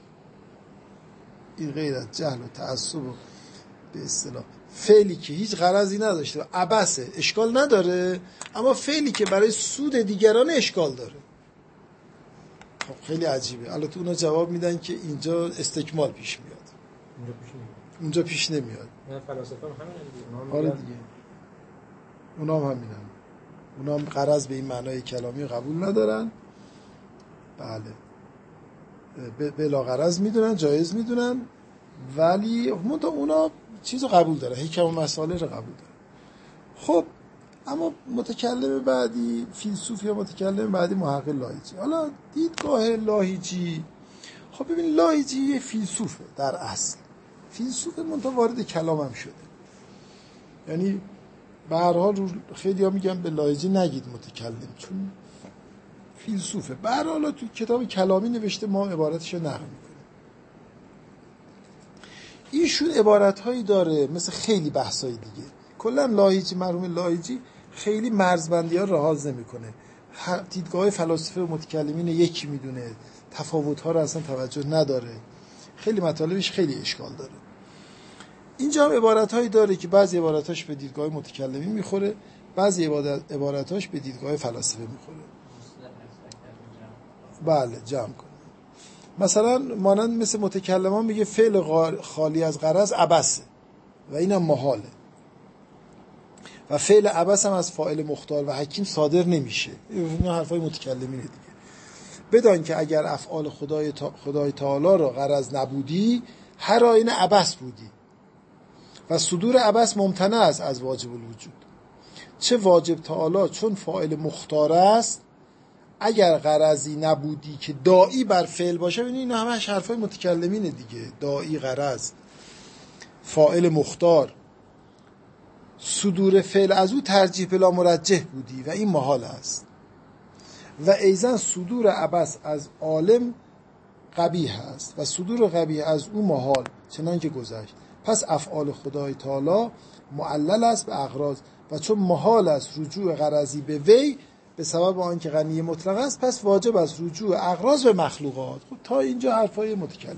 این غیر از جهل و تعصب و به اصطلاح فعلی که هیچ غرضی نداشته و عبثه اشکال نداره، اما فعلی که برای سود دیگران اشکال داره. خب خیلی عجیبه. البته اونا جواب میدن که اینجا استکمال پیش میاد، اونجا پیش نمیاد. اونجا پیش نمیاد. نه فلاسفه هم همین دیگه. آره دیگه. اونا هم همینن. اونا هم غرض به این معنای کلامی قبول ندارن. بله. بلا غرض میدونن، جایز میدونن، ولی منتها اونا چیزو قبول داره، حکم و مسائل رو قبول داره. خب اما متکلم بعدی فیلسوف یا متکلم بعدی محقق لاهیجی. حالا دیدگاه لاهیجی، خب ببین لاهیجی یه فیلسوفه در اصل، فیلسوف منتها وارد کلام هم شده. یعنی به هر حال خیلی ها میگن به لاهیجی نگید متکلم، چون فیلسوفه. به هر حال تو کتاب کلامی نوشته، ما عبارتشو نقل میکنیم. ایشون عبارتهایی داره مثل خیلی بحثای دیگه. کلا لاهیجی، مرحوم لاهیجی خیلی مرزبندی ها رهاز نمیکنه. دیدگاه فلاسفه و متکلمین یکی میدونه، تفاوت ها رو اصلا توجه نداره. خیلی مطالبش خیلی اشکال داره. اینجا هم عبارت هایی داره که بعضی عبارتاش به دیدگاه متکلمین میخوره، بعضی عبارتاش به دیدگاه فلاسفه میخوره. بله جمع کنه. مثلا مانند مثل متکلمان میگه فعل خالی از غرض عبثه و اینم محاله و فعل عبث هم از فاعل مختار و حکیم صادر نمیشه. این حرفای متکلمینه دیگه. بدان که اگر افعال خدای تا... خدای تعالی را غرض نبودی هر آینه عبث بودی و صدور عبث ممتنع است از واجب الوجود. چه واجب تعالی چون فاعل مختار است اگر غرضی نبودی که داعی بر فعل باشه. ببینید اینا همش حرفای متکلمینه دیگه. داعی، غرض، فاعل مختار، صدور فعل از او ترجیح بلا مرجح بودی و این محال است. و ایضا صدور عبث از عالم قبیح است و صدور قبیح از او محال چنان که گذشت. پس افعال خدای تعالی معلل است به اغراض و چون محال است رجوع غرضی به وی به سبب آنکه غنی مطلق است پس واجب است رجوع اغراض به مخلوقات. خب تا اینجا حرفای متکلم.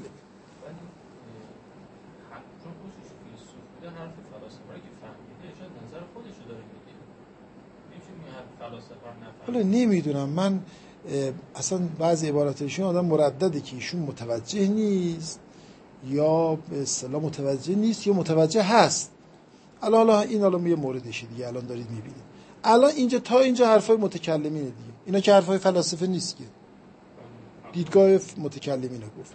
حالا نمیدونم من اصلا بعضی عباراتشون آدم مردده که ایشون متوجه نیست یا به اصطلاح متوجه نیست یا متوجه هست. الان الان این الان یه موردشه دیگه الان دارید میبینید. الان اینجا تا اینجا حرفای متکلمینه دیگه. اینا که حرفای فلاسفه نیست که. دیدگاه متکلمینه گفت.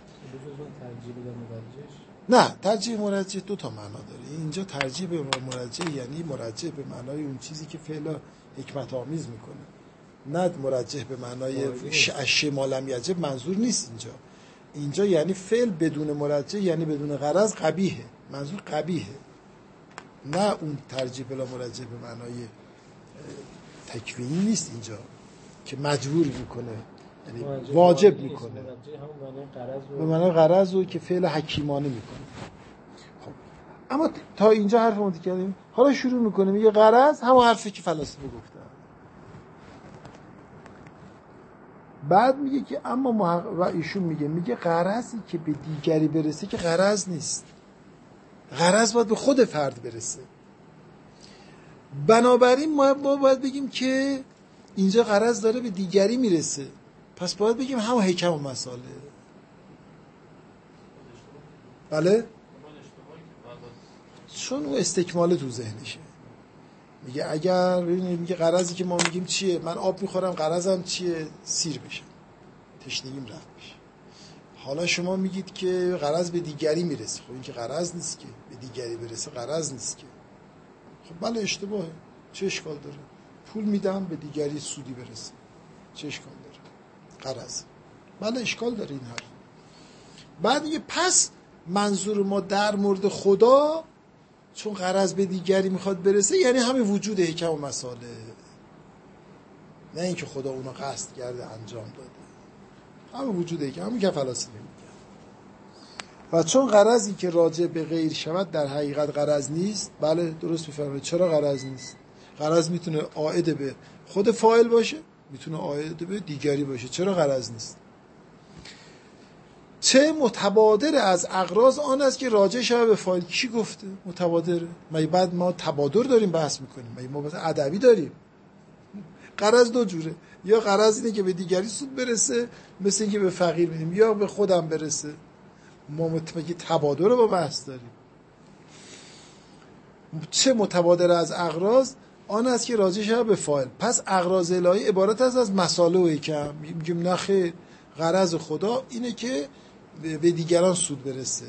نه ترجیح مرجح دو تا معنا داره. اینجا ترجیح به مرجح یعنی مرجح به معنای اون چیزی که فعلا حکمت آمیز میکنه، نه مرجح به معنای اشی ما لم یجب. منظور نیست اینجا. اینجا یعنی فعل بدون مرجح یعنی بدون غرض قبیحه. منظور قبیحه، نه اون ترجیح بلا مرجح به معنای تکوینی نیست اینجا که مجبور میکنه یعنی واجب میکنه به معنای غرض رو که فعل حکیمانه میکنه. خب اما تا اینجا حرف متکلم. حالا شروع میکنه میگه غرض همون حرفی که فلاسفه گفتن. بعد میگه که اما محق... و ایشون میگه میگه غرضی که به دیگری برسه که غرض نیست. غرض باید به خود فرد برسه. بنابراین ما باید بگیم که اینجا غرض داره به دیگری میرسه، پس باید بگیم همون حکم و مساله. بله؟ چون او استکمال تو ذهنشه. میگه اگر میگه غرضی که ما میگیم چیه؟ من آب میخورم، غرضم چیه؟ سیر بشم، تشنگیم رفت بشه. حالا شما میگید که غرض به دیگری میرسه. خب این که غرض نیست که. به دیگری برسه غرض نیست که. خب بله اشتباهه. چه اشکال داره؟ پول میدم به دیگری سودی برسه، چه اشکال داره؟ غرض. بله اشکال داره این حرف. بعد میگه پس منظور ما در مورد خدا چون غرض به دیگری میخواد برسه یعنی همین وجود حکم و مساله، نه اینکه خدا اونو قصد کرده انجام داده. همین وجود حکم، همین که فلاسفه میگه. و چون غرضی که راجع به غیر شود در حقیقت غرض نیست. بله درست میفرمایید. چرا غرض نیست؟ غرض میتونه عائد به خود فاعل باشه، میتونه عائد به دیگری باشه. چرا غرض نیست؟ چه متبادر از اغراض آن است که راجع شود به فاعل. کی گفته متبادره؟ ما بعد ما تبادر داریم بحث میکنیم، ما بحث ادبی داریم. غرض دو جوره، یا غرض اینه که به دیگری سود برسه مثل اینکه به فقیر میدیم، یا به خودم برسه. ما متفقی تبادر رو با بحث داریم. چه متبادر از اغراض آن است که راجع شود به فاعل. پس اغراض الهی عبارت است از مساله و حکم. میگیم نه خیر، غرض خدا اینه که به دیگران سود برسه.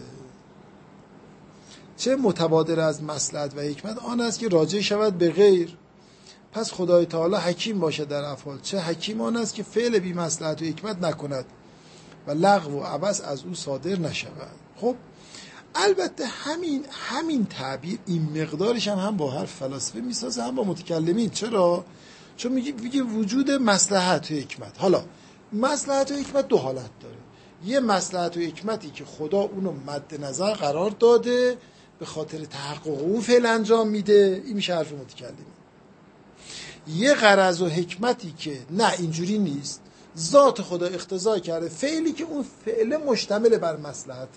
چه متبادر از مصلحت و حکمت آن است که راجع شود به غیر. پس خدای تعالی حکیم باشه در افعال. چه حکیم آن است که فعل بی مصلحت و حکمت نکند و لغو و عبث از او صادر نشود. خب البته همین همین تعبیر این مقدارش هم هم با حرف فلاسفه میسازه هم با متکلمین. چرا؟ چون میگه میگه وجود مصلحت و حکمت. حالا مصلحت و حکمت دو حالت داره. یه مصلحت و حکمتی که خدا اونو مد نظر قرار داده به خاطر تحقق اون فعل انجام میده، این میشه حرف متکلمین. یه غرض و حکمتی که نه اینجوری نیست، ذات خدا اقتضا کرده فعلی که اون فعل مشتمل بر مصلحته.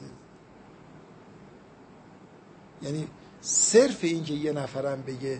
یعنی صرف این که یه نفرم بگه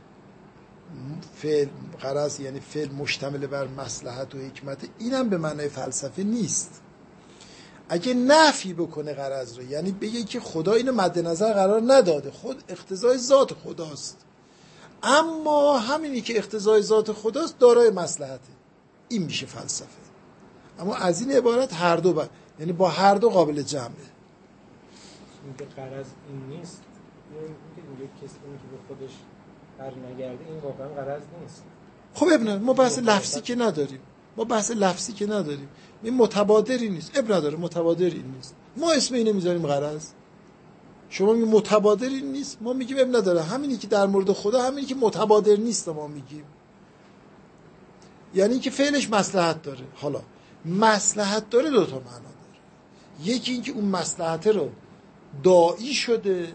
فعل غرض یعنی فعل مشتمل بر مصلحت و حکمت، اینم به معنی فلسفه نیست. اگه نفی بکنه غرض رو، یعنی بگه که خدا اینو مد نظر قرار نداده، خود اقتضای ذات خداست، اما همینی که اقتضای ذات خداست دارای مصلحته، این میشه فلسفه. اما از این عبارت هر دو با... یعنی با هر دو قابل جمعه. اینکه غرض این نیست، اینکه کسی که به خودش بر نگرده، این واقعا غرض نیست. خب ابن ما بحث لفظی که نداریم، ما بحث لفظی که نداریم، این متبادری نیست، ابن نداره، متبادری نیست. ما اسم اینو میذاریم غرض، شما میگید متبادری نیست، ما میگیم ابن نداره. همینی که در مورد خدا همینی که متبادر نیست ما میگیم، یعنی که فعلش مصلحت داره. حالا مصلحت داره دو تا معنا داره، یکی این که اون مصلحت رو داعی شده،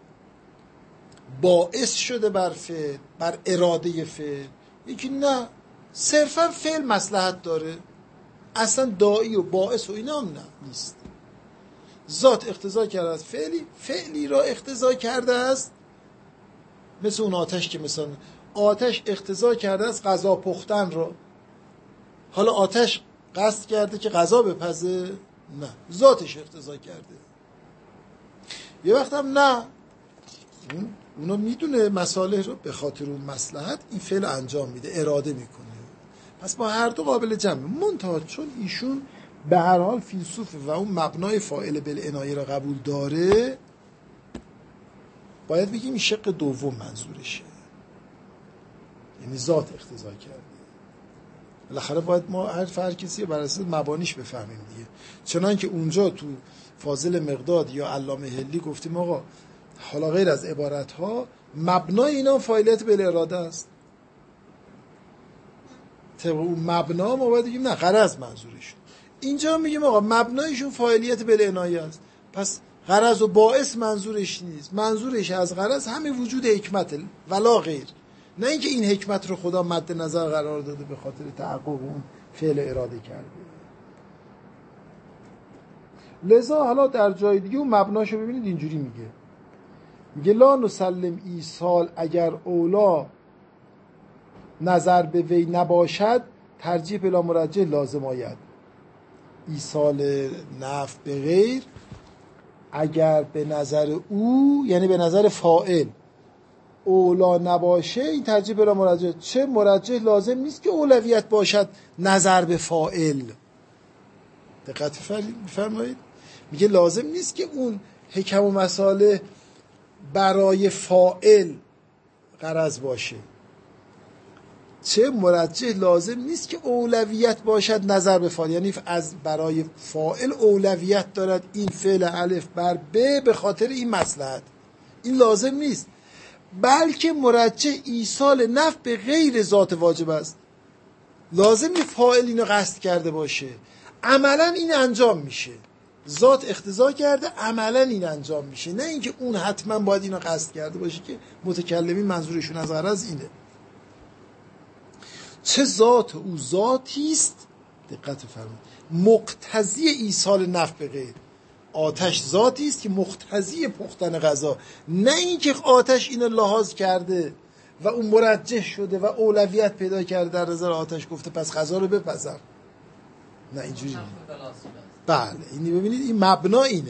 باعث شده بر فعل، بر اراده فعل. یکی نه، صرفا فعل مصلحت داره، اصلا داعی و باعث و اینا هم نه نیست. ذات اقتضا کرده است فعلی، فعلی را اقتضا کرده است، مثل اون آتش که مثلا آتش اقتضا کرده است غذا پختن را. حالا آتش قصد کرده که غذا بپزه؟ نه، ذاتش اقتضا کرده. یه وقت هم نه، اون اونو میدونه مصالح رو، به خاطر اون مصلحت این فعل انجام میده، اراده میکنه. پس با هر دو قابل جمع. منتها چون ایشون به هر حال فیلسوفه و اون مبنای فاعل بالعنایه را قبول داره، باید بگیم این شق دوم منظورشه، یعنی ذات اقتضا کرده. بالاخره باید ما هر هر کسی بر اساس مبانیش بفهمیم دیگه. چنان که اونجا تو فاضل مقداد یا علامه هلی گفتیم آقا حالا غیر از عبارت ها مبنای اینا فاعلیت بالاراده است، طبق اون مبنا ما باید بگیم نه غرض منظورشون. اینجا میگیم آقا مبنایشون فاعلیت بالعنایه است، پس غرض و باعث منظورش نیست، منظورش از غرض همین وجود حکمت ولا غیر، نه اینکه این حکمت رو خدا مد نظر قرار داده به خاطر تحقق اون فعل اراده کرده. لذا حالا در جای دیگه اون مبناشو ببینید اینجوری میگه، میگه لا نسلم ایصال اگر اولا نظر به وی نباشد ترجیح بلا مرجح لازم آید. ایصال نفع به غیر اگر به نظر او، یعنی به نظر فاعل، اولا نباشه این ترجیح بلا مرجح. چه مرجح لازم نیست که اولویت باشد نظر به فاعل. دقت فرمایید، میگه لازم نیست که اون حکم و مصالح برای فاعل غرض باشه، چه مرجح لازم نیست که اولویت باشد نظر به فاعل، یعنی از برای فاعل اولویت دارد این فعل الف بر ب به خاطر این مصلحت، این لازم نیست، بلکه مرجح ایصال نفع به غیر ذات واجب است. لازم نیست فاعل اینو قصد کرده باشه، عملا این انجام میشه، ذات اقتضا کرده عملا این انجام میشه، نه اینکه اون حتما باید اینو قصد کرده باشه که متکلمین منظورشون از غرض اینه. چه ذات او ذاتی است، دقت فرمایید، مقتضی ایصال نفع به غیر. آتش ذاتی است که مقتضی پختن غذا، نه اینکه آتش اینو لحاظ کرده و اون مرجح شده و اولویت پیدا کرده در نظر آتش گفته پس غذا رو بپزم، نه اینجوری نه. بله اینی ببینید این مبنا اینه.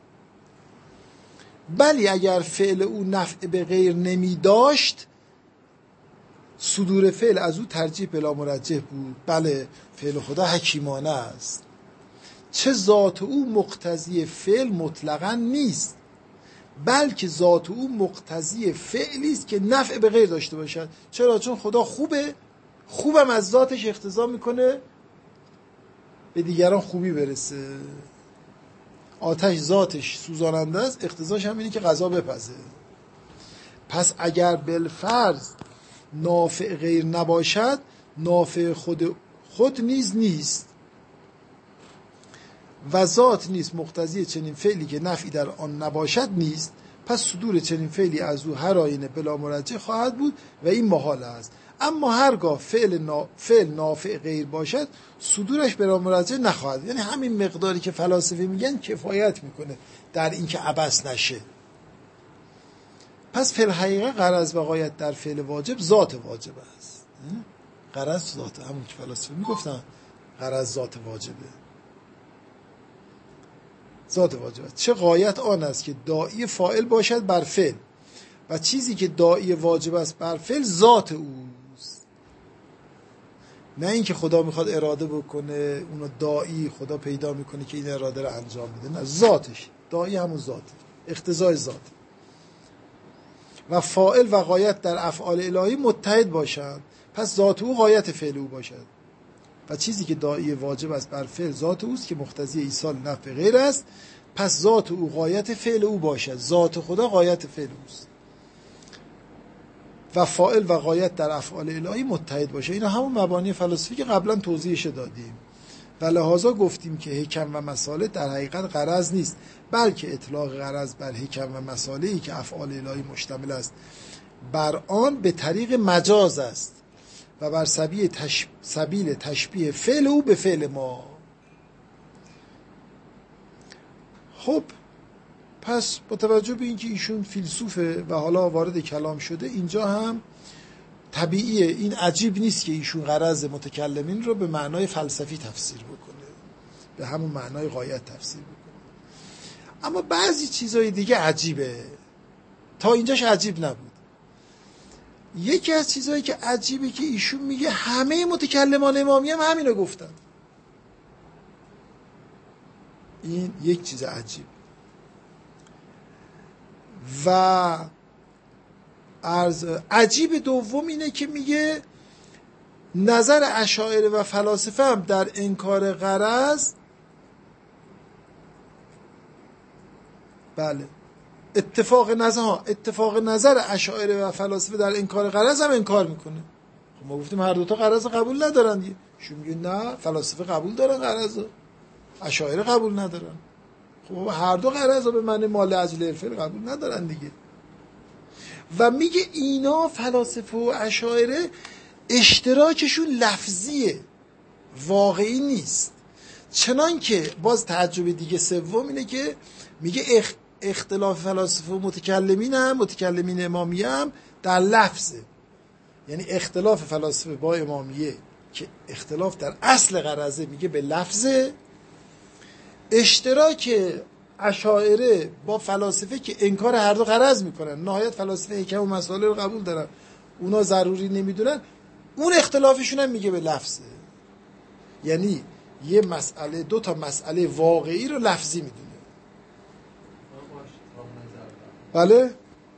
بلی اگر فعل او نفع به غیر نمی داشت صدور فعل از او ترجیح بلا مرجح بود. بله فعل خدا حکیمانه است، چه ذات او مقتضی فعل مطلقاً نیست، بلکه ذات او مقتضی فعلی است که نفع به غیر داشته باشد. چرا؟ چون خدا خوبه، خوبم از ذاتش اقتضا میکنه به دیگران خوبی برسه. آتش ذاتش سوزاننده است، اقتضاش هم اینه که غذا بپزه. پس اگر بالفرض نافع غیر نباشد نافع خود خود نیز نیست و ذات نیست مقتضی چنین فعلی که نفعی در آن نباشد نیست، پس صدور چنین فعلی از او هر آینه بلا مرجح خواهد بود و این محال است. اما هرگاه فعل, نا... فعل نافع غیر باشد صدورش برای مراجعه نخواهد. یعنی همین مقداری که فلاسفه میگن کفایت میکنه در این که عبث نشه. پس فی الحقیقه غرض و غایت در فعل واجب ذات واجب است. غرض ذات، همون که فلاسفه میگفتن غرض ذات واجبه، ذات واجب است. چه غایت آن است که داعی فاعل باشد بر فعل و چیزی که داعی واجب است بر فعل ذات اوست. نه اینکه خدا میخواد اراده بکنه اونو داعی خدا پیدا میکنه که این اراده رو انجام بده، نه، ذاتش، داعی همون ذاته، اقتضای ذاته. و فاعل و غایت در افعال الهی متحد باشند، پس ذات او غایت فعل او باشد و چیزی که داعی واجب است بر فعل ذات اوست که مقتضی ایصال نفع غیر است، پس ذات او غایت فعل او باشد، ذات خدا غایت فعل اوست. و فاعل و غایت در افعال الهی متحد باشه. اینا همون مبانی فلسفی که قبلا توضیحش دادیم و لحاظا گفتیم که حکم و مصالح در حقیقت غرض نیست، بلکه اطلاق غرض بر حکم و مصالحی که افعال الهی مشتمل است بر آن به طریق مجاز است و بر سبیل تش... سبیل تشبیه فعل او به فعل ما. خب پس با توجه به اینکه ایشون فیلسوفه و حالا وارد کلام شده، اینجا هم طبیعیه، این عجیب نیست که ایشون غرض متکلمین رو به معنای فلسفی تفسیر بکنه، به همون معنای غایت تفسیر بکنه. اما بعضی چیزای دیگه عجیبه، تا اینجاش عجیب نبود. یکی از چیزایی که عجیبه که ایشون میگه همه متکلمان امامی هم همینو گفتن. این یک چیز عجیب. و عرض عجیب دوم اینه که میگه نظر اشاعره و فلاسفه هم در انکار غرض، بله، اتفاق نظر ها اتفاق نظر اشاعره و فلاسفه در انکار غرض هم انکار میکنه. خب ما گفتیم هر دوتا غرض قبول ندارن دیگه. شو میگه نه، فلاسفه قبول دارن غرض، اشاعره قبول ندارن. خب هر دو غرض به معنی مال اجل الفعل قبول ندارن دیگه. و میگه اینا فلاسفه و اشاعره اشتراکشون لفظیه، واقعی نیست. چنان که باز تعجب دیگه سوم اینه که میگه اخ اختلاف فلاسفه و متکلمین هم متکلمین امامیه هم در لفظه. یعنی اختلاف فلاسفه با امامیه که اختلاف در اصل غرضه میگه به لفظه، اشتراک اشاعره با فلاسفه که انکار هر دو غرض میکنن، نهایت فلاسفه حکم و مسائل رو قبول دارن، اونا ضروری نمیدونن، اون اختلافشون هم میگه به لفظه. یعنی یه مسئله، دو تا مسئله واقعی رو لفظی میدونه. بله؟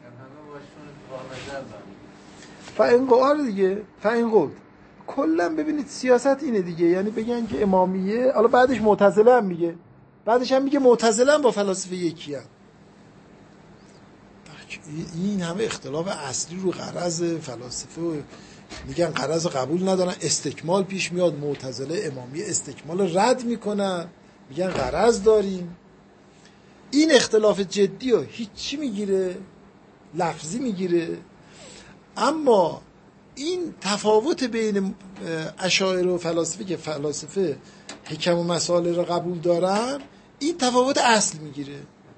فاین دیگه فاین قول کلا ببینید سیاست اینه دیگه، یعنی بگن که امامیه، حالا بعدش معتزله هم میگه، بعدش هم میگه معتزله هم با فلاسفه یکی هم. این همه اختلاف اصلی رو غرض فلاسفه و میگن غرض قبول ندارن، استکمال پیش میاد، معتزله امامیه استکمال رد میکنن، میگن غرض داریم. این اختلاف جدی رو هیچی میگیره، لفظی میگیره. اما این تفاوت بین اشاعره و فلاسفه که فلاسفه حکم و مسائل رو قبول دارن، این تفاوت اصل میگیره.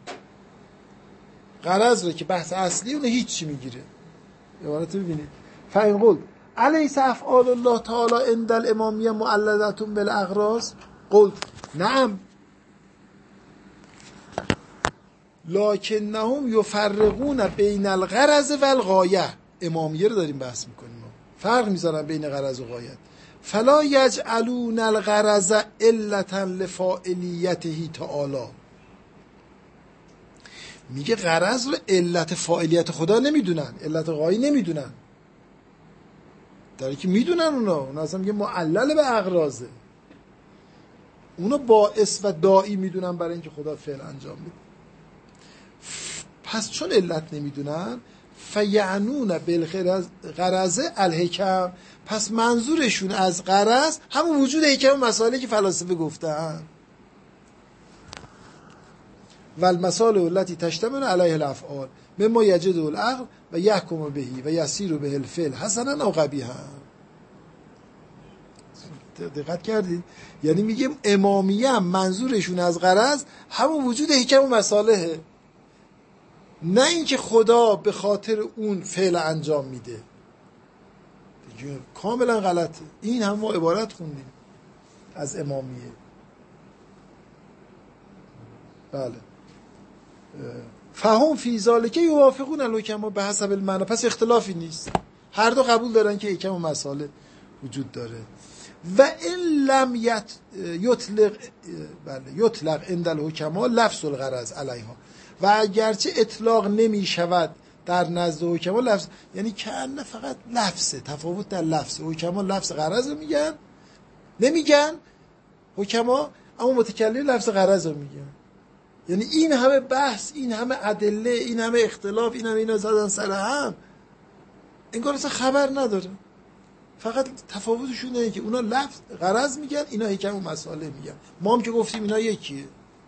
غرض رو که بحث اصلی اونه هیچی میگیره. عبارت ببینید فاین قول الیس افعال الله تعالی عند الامامیه معللتون بالاغراض قلت نعم لکنهم یفرقون بین الغرض و الغایه. امامیه رو داریم بحث میکنیم، فرق میذارن بین غرض و غایت. فلا یجعلون الغرض علتا لفاعلیته تعالی. میگه غرض رو علت فاعلیت خدا نمیدونن، علت غایی نمیدونن، در حالی که میدونن اونا اونا اصلا میگه معلل به اغراضه، اونا باعث و داعی میدونن برای اینکه خدا فعل انجام بده. پس چون علت نمیدونن، فیعنون بالغرض الحکم، پس منظورشون از غرض همون وجود حکم و مسائلی که فلاسفه گفتن. و المثال التي تشتمل علیه الافعال مما یجد العقل و یحکم بهی و یسیر به الفعل حسنا او قبیحا. دقت کردید؟ یعنی میگیم امامیه هم منظورشون از غرض همون وجود حکم و مصالحه، نه اینکه خدا به خاطر اون فعل انجام میده. دیگه کاملا غلطه. این هم ما عبارت خوندیم از امامیه. بله. فهم فی ذالک یوافقون الحکما به حسب المعنی. پس اختلافی نیست، هر دو قبول دارن که حکم و مصالح وجود داره. و این لم یت یطلق بله یطلق عند الحکما لفظ الغرض علیها، و اگرچه اطلاق نمی شود در نزد حکما لفظ، یعنی کأن فقط لفظه، تفاوت در لفظ. حکما لفظ غرض رو میگن، نمیگن حکما، اما متکلم لفظ غرض رو میگن. یعنی این همه بحث، این همه ادله، این همه اختلاف، این همه اینا زدن سر هم، انگار اصلا خبر نداره. فقط تفاوتشون اینه که اونا لفظ غرض میگن، اینا حکم و مصالح میگن. ما هم که گفتیم اینا یکیه.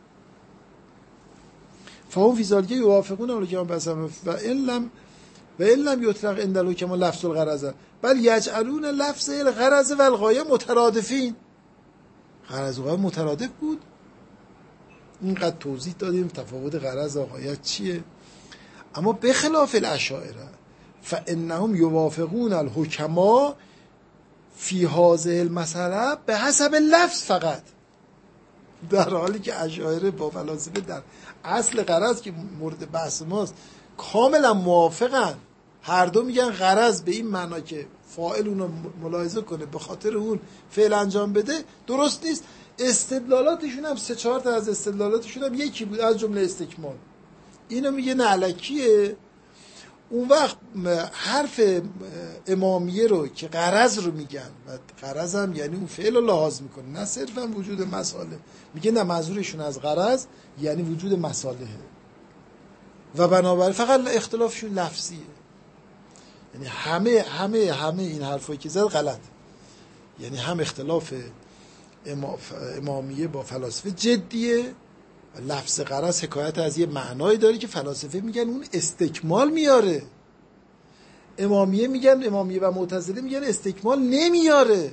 فهم فی ذالک یوافقون الحکما بسم و ان لم و ان لم یطلق عند الحکما لفظ الغرض بل یجعلون لفظ الغرض و الغایه مترادفین. غرض و غایه مترادف بود. اینقدر توضیح دادیم تفاوت غرض و غایه چیه. اما بخلاف الاشاعره فانهم یوافقون الحکما فی هذه المسأله به حسب لفظ فقط، در حالی که اشاعره با فلاسفه در اصل غرض که مورد بحث ماست کاملا موافقن. هر دو میگن غرض به این معنا که فاعل اونو ملاحظه کنه به خاطر اون فعل انجام بده درست نیست. استدلالاتشون هم سه چهار تا از استدلالاتشون هم یکی بود، از جمله استکمال. اینو میگه نه الکیه. اون وقت حرف امامیه رو که غرض رو میگن و غرض هم یعنی اون فعل رو لحاظ میکنه، نه صرفا وجود مصالح. میگه نه منظورشون از غرض یعنی وجود مصالحه و بنابراین فقط اختلافشون لفظیه. یعنی همه همه همه این حرفایی که زد غلط. یعنی هم اختلاف امامیه با فلاسفه جدیه، لفظ غرض حکایت از یه معنایی داره که فلاسفه میگن اون استکمال میاره، امامیه میگن، امامیه و معتزله میگن استکمال نمیاره.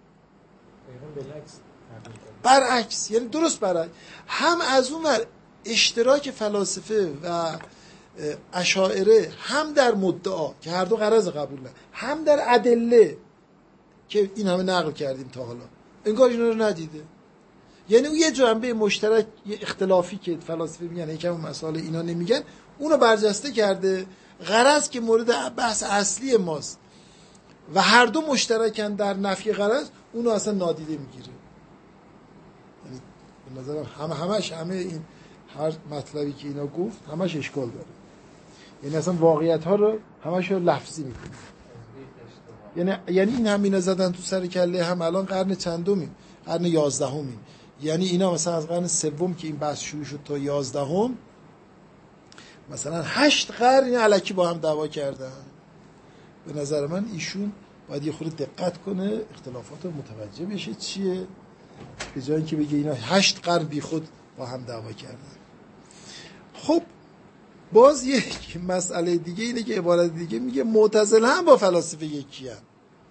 برعکس، یعنی درست برعکس. هم از اون ور اشتراک فلاسفه و اشاعره هم در مدعا که هر دو غرض قبول نه، هم در ادله که این همه نقل کردیم تا حالا، انگار اینا رو ندیده. یعنی اون یه جنبه مشترک، یه اختلافی که فلاسفه میگن حکم و مصالح اینا نمیگن، اونو برجسته کرده. غرض که مورد بحث اصلی ماست و هر دو مشترکن در نفی غرض، اونو اصلا نادیده میگیره. یعنی به نظرم همه همش همه این هر مطلبی که اینا گفت همش اشکال داره. یعنی اصلا واقعیت ها رو همش رو لفظی میکنه. یعنی یعنی این هم اینا زدن تو سر کله هم. الان قرن چندمیم؟ قرن یازدهمیم. یعنی اینا مثلا از قرن سوم که این بحث شروع شد تا یازدهم، مثلا هشت قرن این الکی با هم دعوا کردن. به نظر من ایشون باید یه خورده دقت کنه، اختلافات رو متوجه بشه چیه، به جای اینکه بگه اینا هشت قرن بی خود با هم دعوا کردن. خب باز یک مسئله دیگه اینه که عبارت دیگه میگه معتزله هم با فلاسفه یکی هم.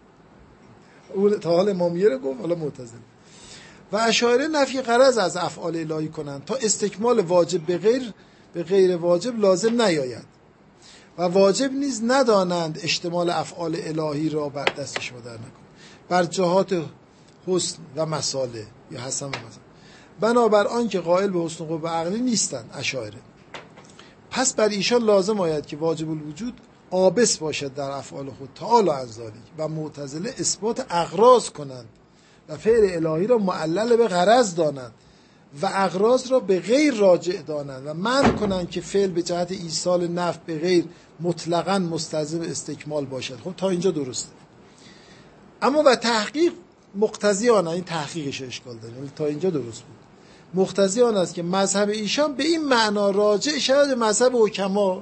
اون تا حال امامیه رو گفت، حالا معتزله. و اشاعره نفی غرض از افعال الهی کنند تا استکمال واجب به غیر به غیر واجب لازم نیاید و واجب نیز ندانند اشتمال افعال الهی را بر دستش مادر نکن بر جهات حسن و مصالح یا حسن و مصالح، بنابر آن که قائل به حسن و قوه عقلی نیستند اشاعره. پس بر ایشان لازم آید که واجب الوجود عابس باشد در افعال خود تعالی عن ذلک، و معتزله اثبات اغراض کنند و فعل الهی را معلل به غرض دانند و اغراض را به غیر راجع دانند و منع کنند که فعل به جهت ایصال نفع به غیر مطلقاً مستلزم استکمال باشد. خب تا اینجا درسته. اما و تحقیق مقتضی آن، این تحقیقش اشکال داره، تا اینجا درست بود. مقتضی آن است که مذهب ایشان به این معنا راجع شود به مذهب حکما.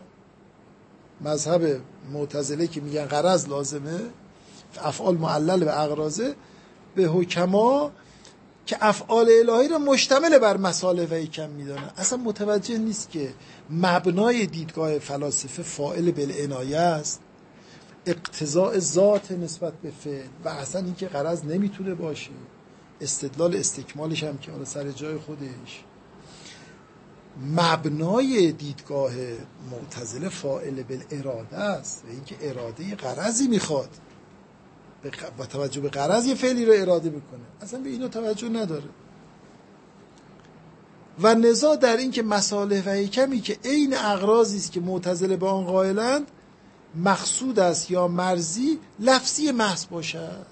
مذهب معتزله که میگن غرض لازمه، افعال معلل به اغراضه، به حکما که افعال الهی را مشتمل بر مصالح و حکم میدانه، اصلا متوجه نیست که مبنای دیدگاه فلاسفه فاعل بالعنایه است، اقتضاء ذات نسبت به فعل و اصلا اینکه غرض نمیتونه باشه، استدلال استکمالش هم که حالا سر جای خودش. مبنای دیدگاه معتزله فاعل بالاراده است و اینکه اراده غرضی میخواد، با توجه به غرض یه فعلی رو اراده میکنه، اصلا به اینو توجه نداره. و نزاع در این که مصالح و حکمی که عین اغراضی است که معتزله به آن قائلند مقصود است یا مرضی لفظی محض باشد.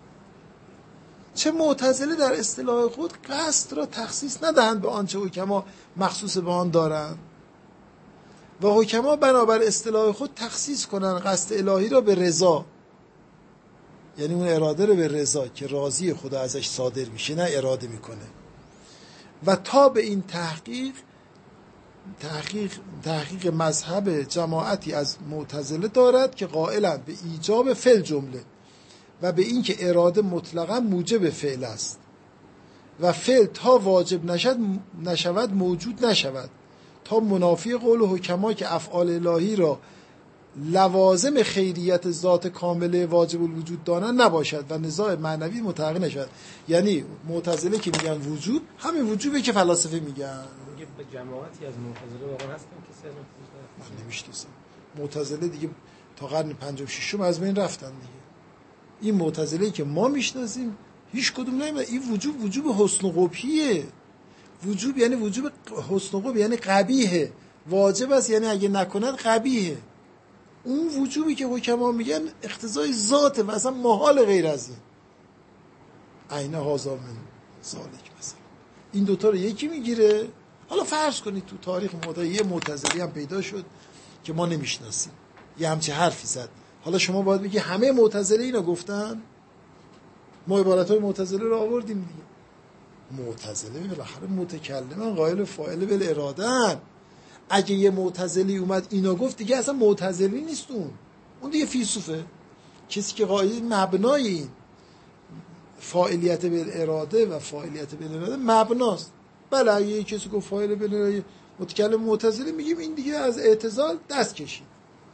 چه معتزله در اصطلاح خود قصد را تخصیص ندهند به آنچه حکما مخصوص به آن دارند و حکما بنابر اصطلاح خود تخصیص کنند قصد الهی را به رضا، یعنی اون اراده رو به رضا که راضی خدا ازش صادر میشه، نه اراده میکنه. و تا به این تحقیق تحقیق تحقیق مذهب جماعتی از معتزله دارد که قائلند به ایجاب فعل جمله و به این که اراده مطلقا موجب فعل است و فعل تا واجب نشد نشود موجود نشود، تا منافی قول حکما که افعال الهی را لوازم خیریت ذات کامله واجب الوجود دانن نباشد و نزاع معنوی متحقق نشود. یعنی معتزله که میگن وجوب، همین وجوبه که فلاسفه میگن. میگه به جماعتی از معتزله واقعا هستن که سر من نمیشناسم معتزله دیگه تا قرن پنجم ششم از بین رفتن دیگه. این معتزله که ما میشناسیم هیچ کدوم نمیدونن. این وجوب وجوب حسن و قبحیه. وجوب یعنی وجوب حسن و قبح، یعنی قبیحه. واجب است یعنی اگه نکنن قبیحه. اون وجوبی که حکما میگن اقتضای ذاته و اصلا محال غیر از این. عین هذا من ذالک مثلا. این دوتا رو یکی میگیره. حالا فرض کنید تو تاریخ معتزله یه معتزلی هم پیدا شد که ما نمیشناسیم، یه همچه حرفی زد. حالا شما باید بگی همه معتزله اینا گفتن؟ ما عبارت‌های معتزله رو آوردیم دیگه. معتزله بالاخره متکلمن، قائل فاعل بالاراده‌ن. اگه یه معتزلی اومد اینا گفت دیگه اصلا معتزلی نیست، اون اون دیگه فیلسوفه. کسی که قائل مبنای این فاعلیت بالاراده و فاعلیت بالاراده مبناست. بله اگه یه کسی گفت فاعل بالاراده متکلم معتزلی، میگیم این دیگه از اعتزال دست کشید.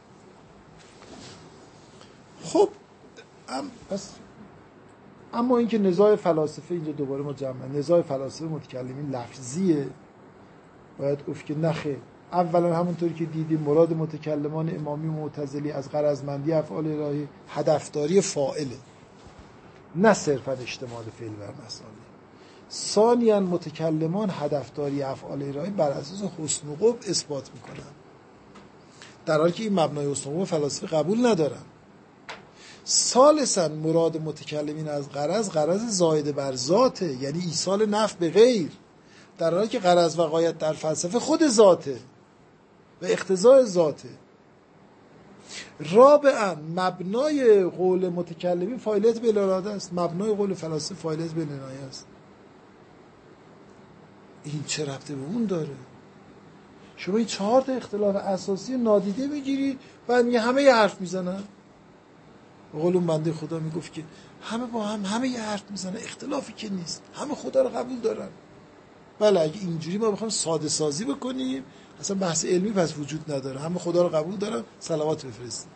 خب ام پس اما اینکه نزاع فلاسفه اینجا دوباره ما جمع نزاع فلاسفه متکلمین لفظیه، باید گفت که نخه. اولا همونطوری که دیدیم مراد متکلمان امامی و معتزلی از غرضمندی افعال الهی هدفداری فاعله، نه صرفا اشتمال فعل بر مصالح. ثانیاً متکلمان هدفداری افعال الهی بر اساس حسن و قبح اثبات میکنن، در حالی که این مبنای حسن و قبح فلاسفه قبول ندارن. ثالثاً مراد متکلمین از غرض غرض زائد بر ذاته، یعنی ایصال نفع به غیر، در حالی که غرض و غایت در فلسفه خود ذاته و اقتضای ذاته. رابعاً مبنای قول متکلمین فاعلیت بالاراده است، مبنای قول فلاسفه فاعلیت بالعنایه است. این چه ربطی به اون داره؟ شما این چهار تا اختلاف اساسی نادیده میگیری بعد میگه همه یه حرف میزنن. قول اون بنده خدا میگفت که همه با هم همه یه حرف میزنن، اختلافی که نیست، همه خدا رو قبول دارن. بله اگه اینجوری ما بخوایم ساده سازی بکنیم اصلا بحث علمی پس وجود نداره، همه خدا رو قبول دارن، صلوات بفرستیم.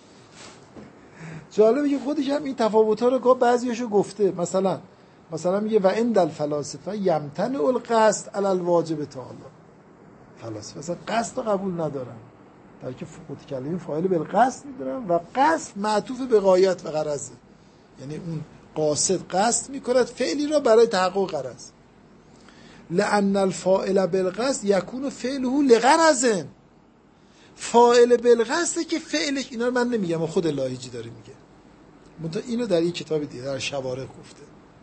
جالبه که خودش هم این تفاوت‌ها رو گفت، بعضیاشو گفته. مثلا مثلا میگه و عند الفلاسفه یمتنع القصد علی الواجب تعالی. فلاسفه اصلا قصد رو قبول ندارن، در که متکلمین فاعل بالقصد میدونن و قصد معطوف به غایت و غرضه، یعنی اون قاصد قصد میکند فعلی را برای تحقق غرض. لأن الفاعل بالقصد یکون فعله لغرض. فاعل بالقصد که فعلش، اینا رو من نمیگم، خود لاهیجی داره میگه، منتها اینو در یک کتاب دیگه در شوارع گفته،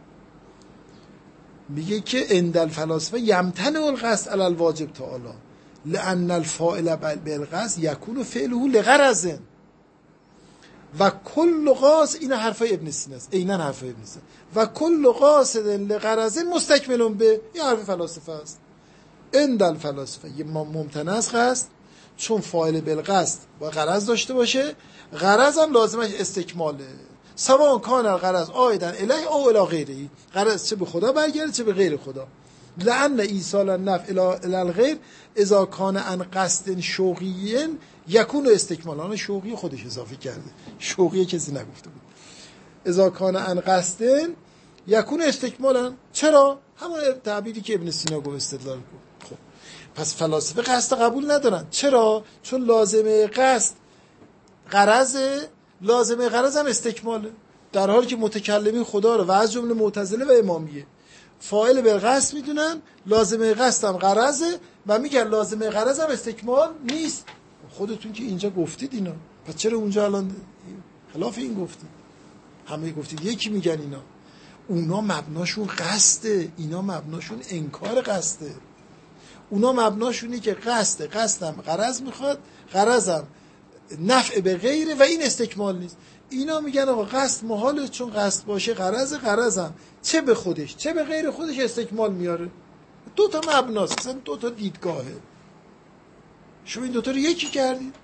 میگه که عند الفلاسفه یمتنع القصد علی الواجب تعالی لأن الفاعل بالقصد یکون فعله لغرض و کل قاصد، این حرفای ابن سینا است، عیناً حرفای ابن سینا، و کل قاصد لغرض مستکمل به، این حرف فلاسفه است. عند الفلاسفه یه ممتنع از قصد، چون فاعل بالقصد با غرض داشته باشه، غرض هم لازمش استکماله. سواء کان الغرض عائدا الیه او الی غیره، غرض چه به خدا برگرده چه به غیر خدا. لأن ایصال النفع الی الغیر اذا کان عن قصد شوقی یکون استکمالا. شوقی خودش اضافه کرده، شوقی کسی نگفته بود. اذا کان عن قصد یکون استکمالا. چرا؟ همون تعبیری که ابن سینا گفت، استدلال گفت. خب پس فلاسفه قصد قبول ندارن. چرا؟ چون لازمه قصد غرض، لازمه غرض هم استکماله، در حالی که متکلمین خدا رو و از جمله معتزله و امامیه فاعل بالقصد میدونن، لازمه قصد هم غرضه و میگن لازمه غرض هم استکمال نیست. خودتون که اینجا گفتید اینا، پس چرا اونجا الان خلاف این گفتید؟ همه گفتید یکی میگن اینا. اونا مبناشون قصده، اینا مبناشون انکار قصده. اونا مبناشونی که قصد، قصدم غرض میخواد، غرضم نفع به غیره و این استکمال نیست. اینا میگن آقا قصد محاله، چون قصد باشه غرض، غرضم چه به خودش چه به غیر خودش استکمال میاره. دو تا مبناست، اصلا دو تا دیدگاهه. شما این دو تا رو یکی کردید.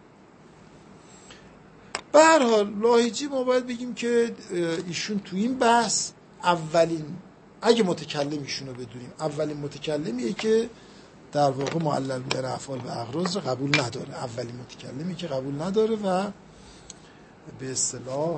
به هر حال لاهیجی ما باید بگیم که ایشون تو این بحث اولین، اگه متکلم ایشون رو بدونیم، اولین متکلمیه که در واقع معلل بودن افعال و اغراض رو قبول نداره. اولین متکلمی که قبول نداره و به اصطلاح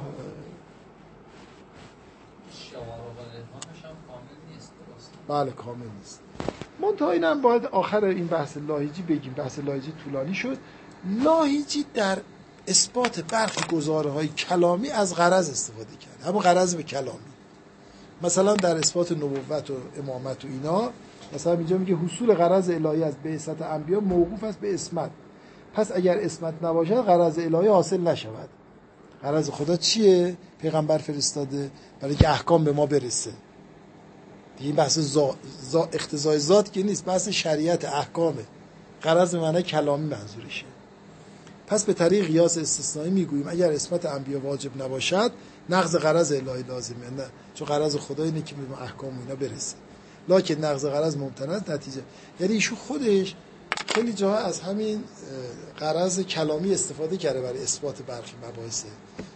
بله کامل نیست. منتها اینم باید آخر این بحث لاهیجی بگیم. بحث لاهیجی طولانی شد. لاهیجی در اثبات برخی گزاره‌های کلامی از غرض استفاده کرد، همون غرض به کلامی. مثلا در اثبات نبوت و امامت و اینا، مثلا اینجا میگه حصول غرض الهی از بعثت انبیا موقوف است به اسمت، پس اگر اسمت نباشد غرض الهی حاصل نشود. غرض خدا چیه؟ پیغمبر فرستاده برای که احکام به ما برسه. دیگه این بحث زا... زا... اقتضای ذات که نیست، بحث شریعت احکامه. غرض به معنی کلامی منظورشه. پس به طریق قیاس استثنایی میگوییم اگر اسمت انبیا واجب نباشد نقض غرض الهی لازمه، نه چون غرض خدا اینه که به احکام اینا برسه. لکن نقض غرض ممتنع نتیجه. یعنی ایشون خودش خیلی جاها از همین غرض کلامی استفاده کرده برای اثبات برخی مباحث.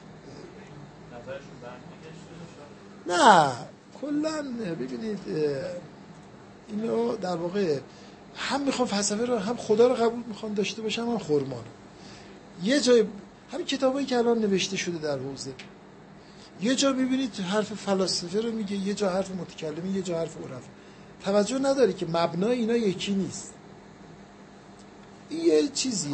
نه کلا ببینید اینو در واقع هم میخوان فلسفه رو، هم خدا رو قبول میخوان داشته باشن، هم خرما رو. یه جای همین کتابایی که الان نوشته شده در حوزه، یه جا میبینید حرف فلاسفه رو میگه، یه جا حرف متکلمی، یه جا حرف عرفا. توجه نداری که مبنای اینا یکی نیست. این یه چیزیه.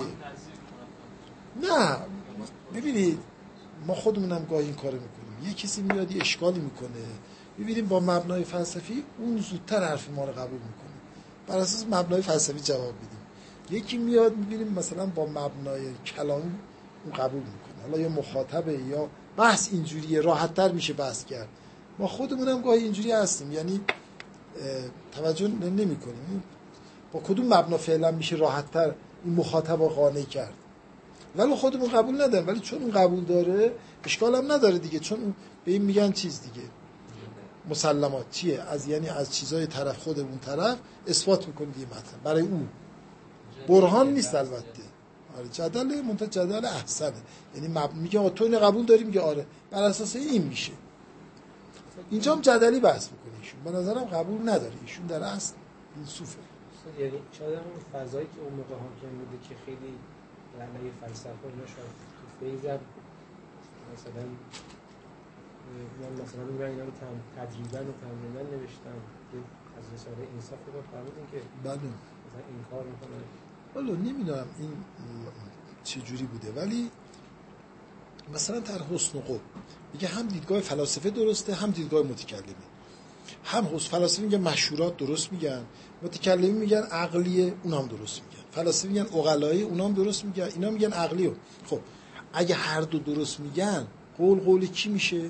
نه ببینید ما خودمونم گاهی این کارو میکنیم. یه کسی میاد یه اشکالی میکنه، میبینیم با مبنای فلسفی اون زودتر حرف ما رو قبول میکنه، بر اساس مبنای فلسفی جواب میدیم. یکی میاد میبینیم مثلا با مبنای کلامی اون قبول میکنه. حالا یا مخاطبه یا بحث اینجوریه، راحت‌تر میشه بحث کرد. ما خودمونم گاهی اینجوری هستیم، یعنی توجه نمی‌کنیم با کدوم مبنا فعلا میشه راحت‌تر این مخاطب رو قانع کرد. ولی خودمون قبول نداریم، ولی چون اون قبول داره اشکال هم نداره دیگه، چون به این میگن چیز دیگه مسلمات چیه، از یعنی از چیزای طرف خودمون طرف اثبات میکنه دیگه مطلب برای اون برهان نیست. البته آره جدل منتها جدل احسنه، یعنی مب... میگه آقا تو اینو قبول داری، میگه آره بر اساس این میشه. اینجا هم جدلی بحث میکنه ایشون، به نظرم قبول نداره ایشون در اصل این صوفه. یعنی شاید اون فضایی که اون موقع حاکم بوده که خیلی علیه فلسفه اینا شاید تو فیض مثلا من مثلا میگم اینا رو تدریجاً و تمرینا نوشتم از رساله انصاف رو فهمیدین که بله مثلا این کار میکنه. والا نمیدونم این چه جوری بوده، ولی مثلا در حسن و قبح میگه هم دیدگاه فلاسفه درسته هم دیدگاه متکلمی. هم حسن فلاسفه میگن مشهورات درست میگن، متکلمی میگن عقلیه اونام درست میگن، فلاسفه میگن عقلایی اونام درست میگن، اینا میگن عقلیه. خب اگه هر دو درست میگن قول قول کی میشه؟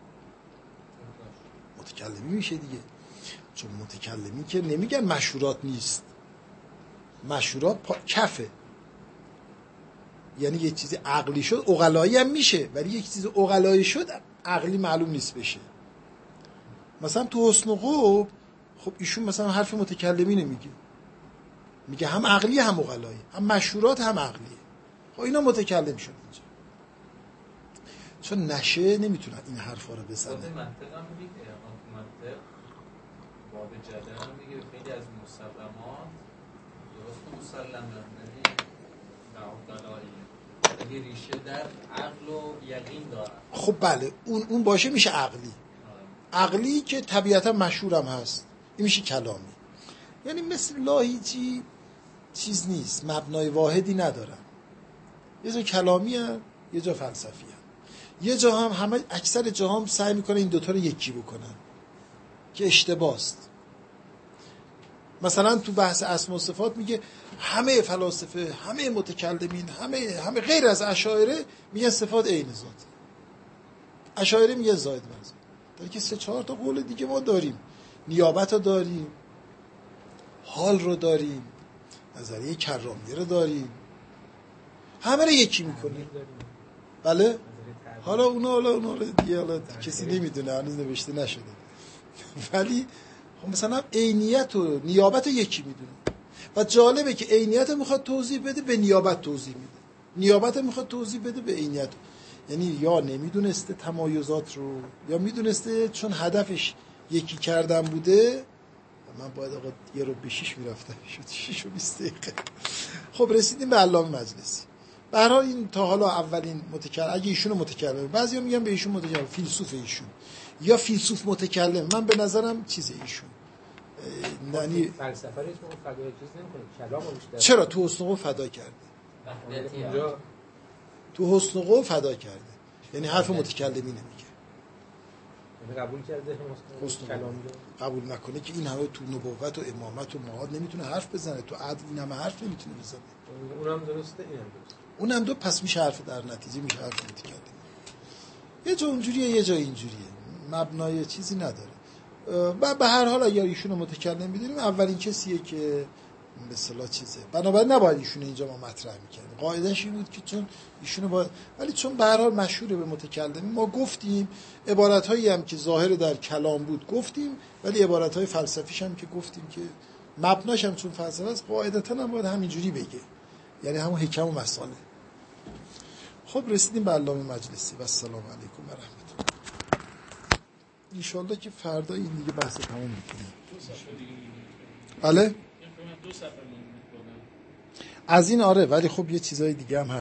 متکلمی میشه دیگه، چون متکلمی که نمیگن مشهورات نیست، مشهورات پا... کفه، یعنی یه چیزی عقلی شد عقلایی هم میشه، ولی یک چیز عقلایی شد عقلی معلوم نیست بشه. مثلا تو حسن و قبح خب ایشون مثلا حرف متکلمی نمیگه، میگه هم عقلی هم عقلایی، هم مشهورات هم عقلیه. خب اینا متکلم شد اینجا. چون نشه نمیتونن این حرفا رو بزنن. خود منطق هم میگه، منطق باب جدل هم میگه خیلی از مسلمات درست مسلمه یعنی دلایل ولی ریشه در عقل و یقین داره. خب بله اون اون باشه میشه عقلی. عقلی که طبیعتا مشهورم هست این میشه کلامی. یعنی مثل لاهیجی چیز نیست، مبنای واحدی ندارن. یه جا کلامی هست یه جا فلسفی هست. یه جا هم همه اکثر جا هم سعی میکنن این دوتا رو یکی بکنن که اشتباست. مثلا تو بحث اسما و صفات میگه همه فلاسفه، همه متکلمین، همه همه غیر از اشاعره میگن صفات عین ذات. اشاعره میگه زائد بر ذات. در که سه چهار تا قول دیگه ما داریم. نیابت رو داریم، حال رو داریم، نظریه کرامیه رو داریم، همه رو یکی میکنیم. بله؟ حالا اونا حالا اونا دیگه حالا کسی نمیدونه، هنوز نوشته نشده. ولی خب مثلا عینیت و نیابت رو یکی میدونه. و جالبه که عینیت میخواد توضیح بده به نیابت توضیح میده، نیابت میخواد توضیح بده به عینیت. یعنی یا نمیدونسته تمایزات رو یا میدونسته چون هدفش یکی کردن بوده. من باید آقا یه رو به شیش میرفتم، شد شیش و بیست دقیقه. خب رسیدیم به علامه مجلسی. به هر حال این تا حالا اولین متکلم، اگه ایشونو متکلم، بعضیا میگن به ایشون متکلم، فیلسوف ایشون یا فیلسوف متکلم. من به نظرم چیز ایشون یعنی فلسفه رو اسمش فدای چیز نمی‌کنه، کلامو بیشتر. چرا تو حسن قو فدا کرده؟ اونجا تو حسن قو فدا کرده، یعنی حرف متکلمی نمیگه. یعنی قبول کرده حسن کلام رو قبول نکنه که این همه تو نبوت و امامت و معاد نمیتونه حرف بزنه، تو عدل این همه حرف نمیتونه بزنه. اونم درسته اینم درسته. اونم دو، پس میشه حرف در نتیجه میشه حرف متکلمی. یه جا اونجوریه یه جا اینجوریه، مبنای چیزی نداره. و به هر حال اگر ایشونو متکلم می‌دونیم اولین کسیه که به اصطلاح چیزه، بنابراین نباید ایشونو اینجا ما مطرح می‌کردیم. قاعده‌اش این بود که چون ایشونو باید، ولی چون به هر حال مشهوره به متکلمی ما گفتیم، عبارت‌هایی هم که ظاهر در کلام بود گفتیم، ولی عبارت‌های فلسفیش هم که گفتیم که مبناش هم چون فلسفه است قاعدتاً هم باید همینجوری بگه، یعنی همون حکم و مسائل. خب رسیدیم به علامه مجلسی و السلام علیکم و رحمت الله. ان شاء الله که فردا این دیگه بحث تموم می‌کنیم. بله؟ از این آره، ولی خب یه چیزای دیگه هم هست.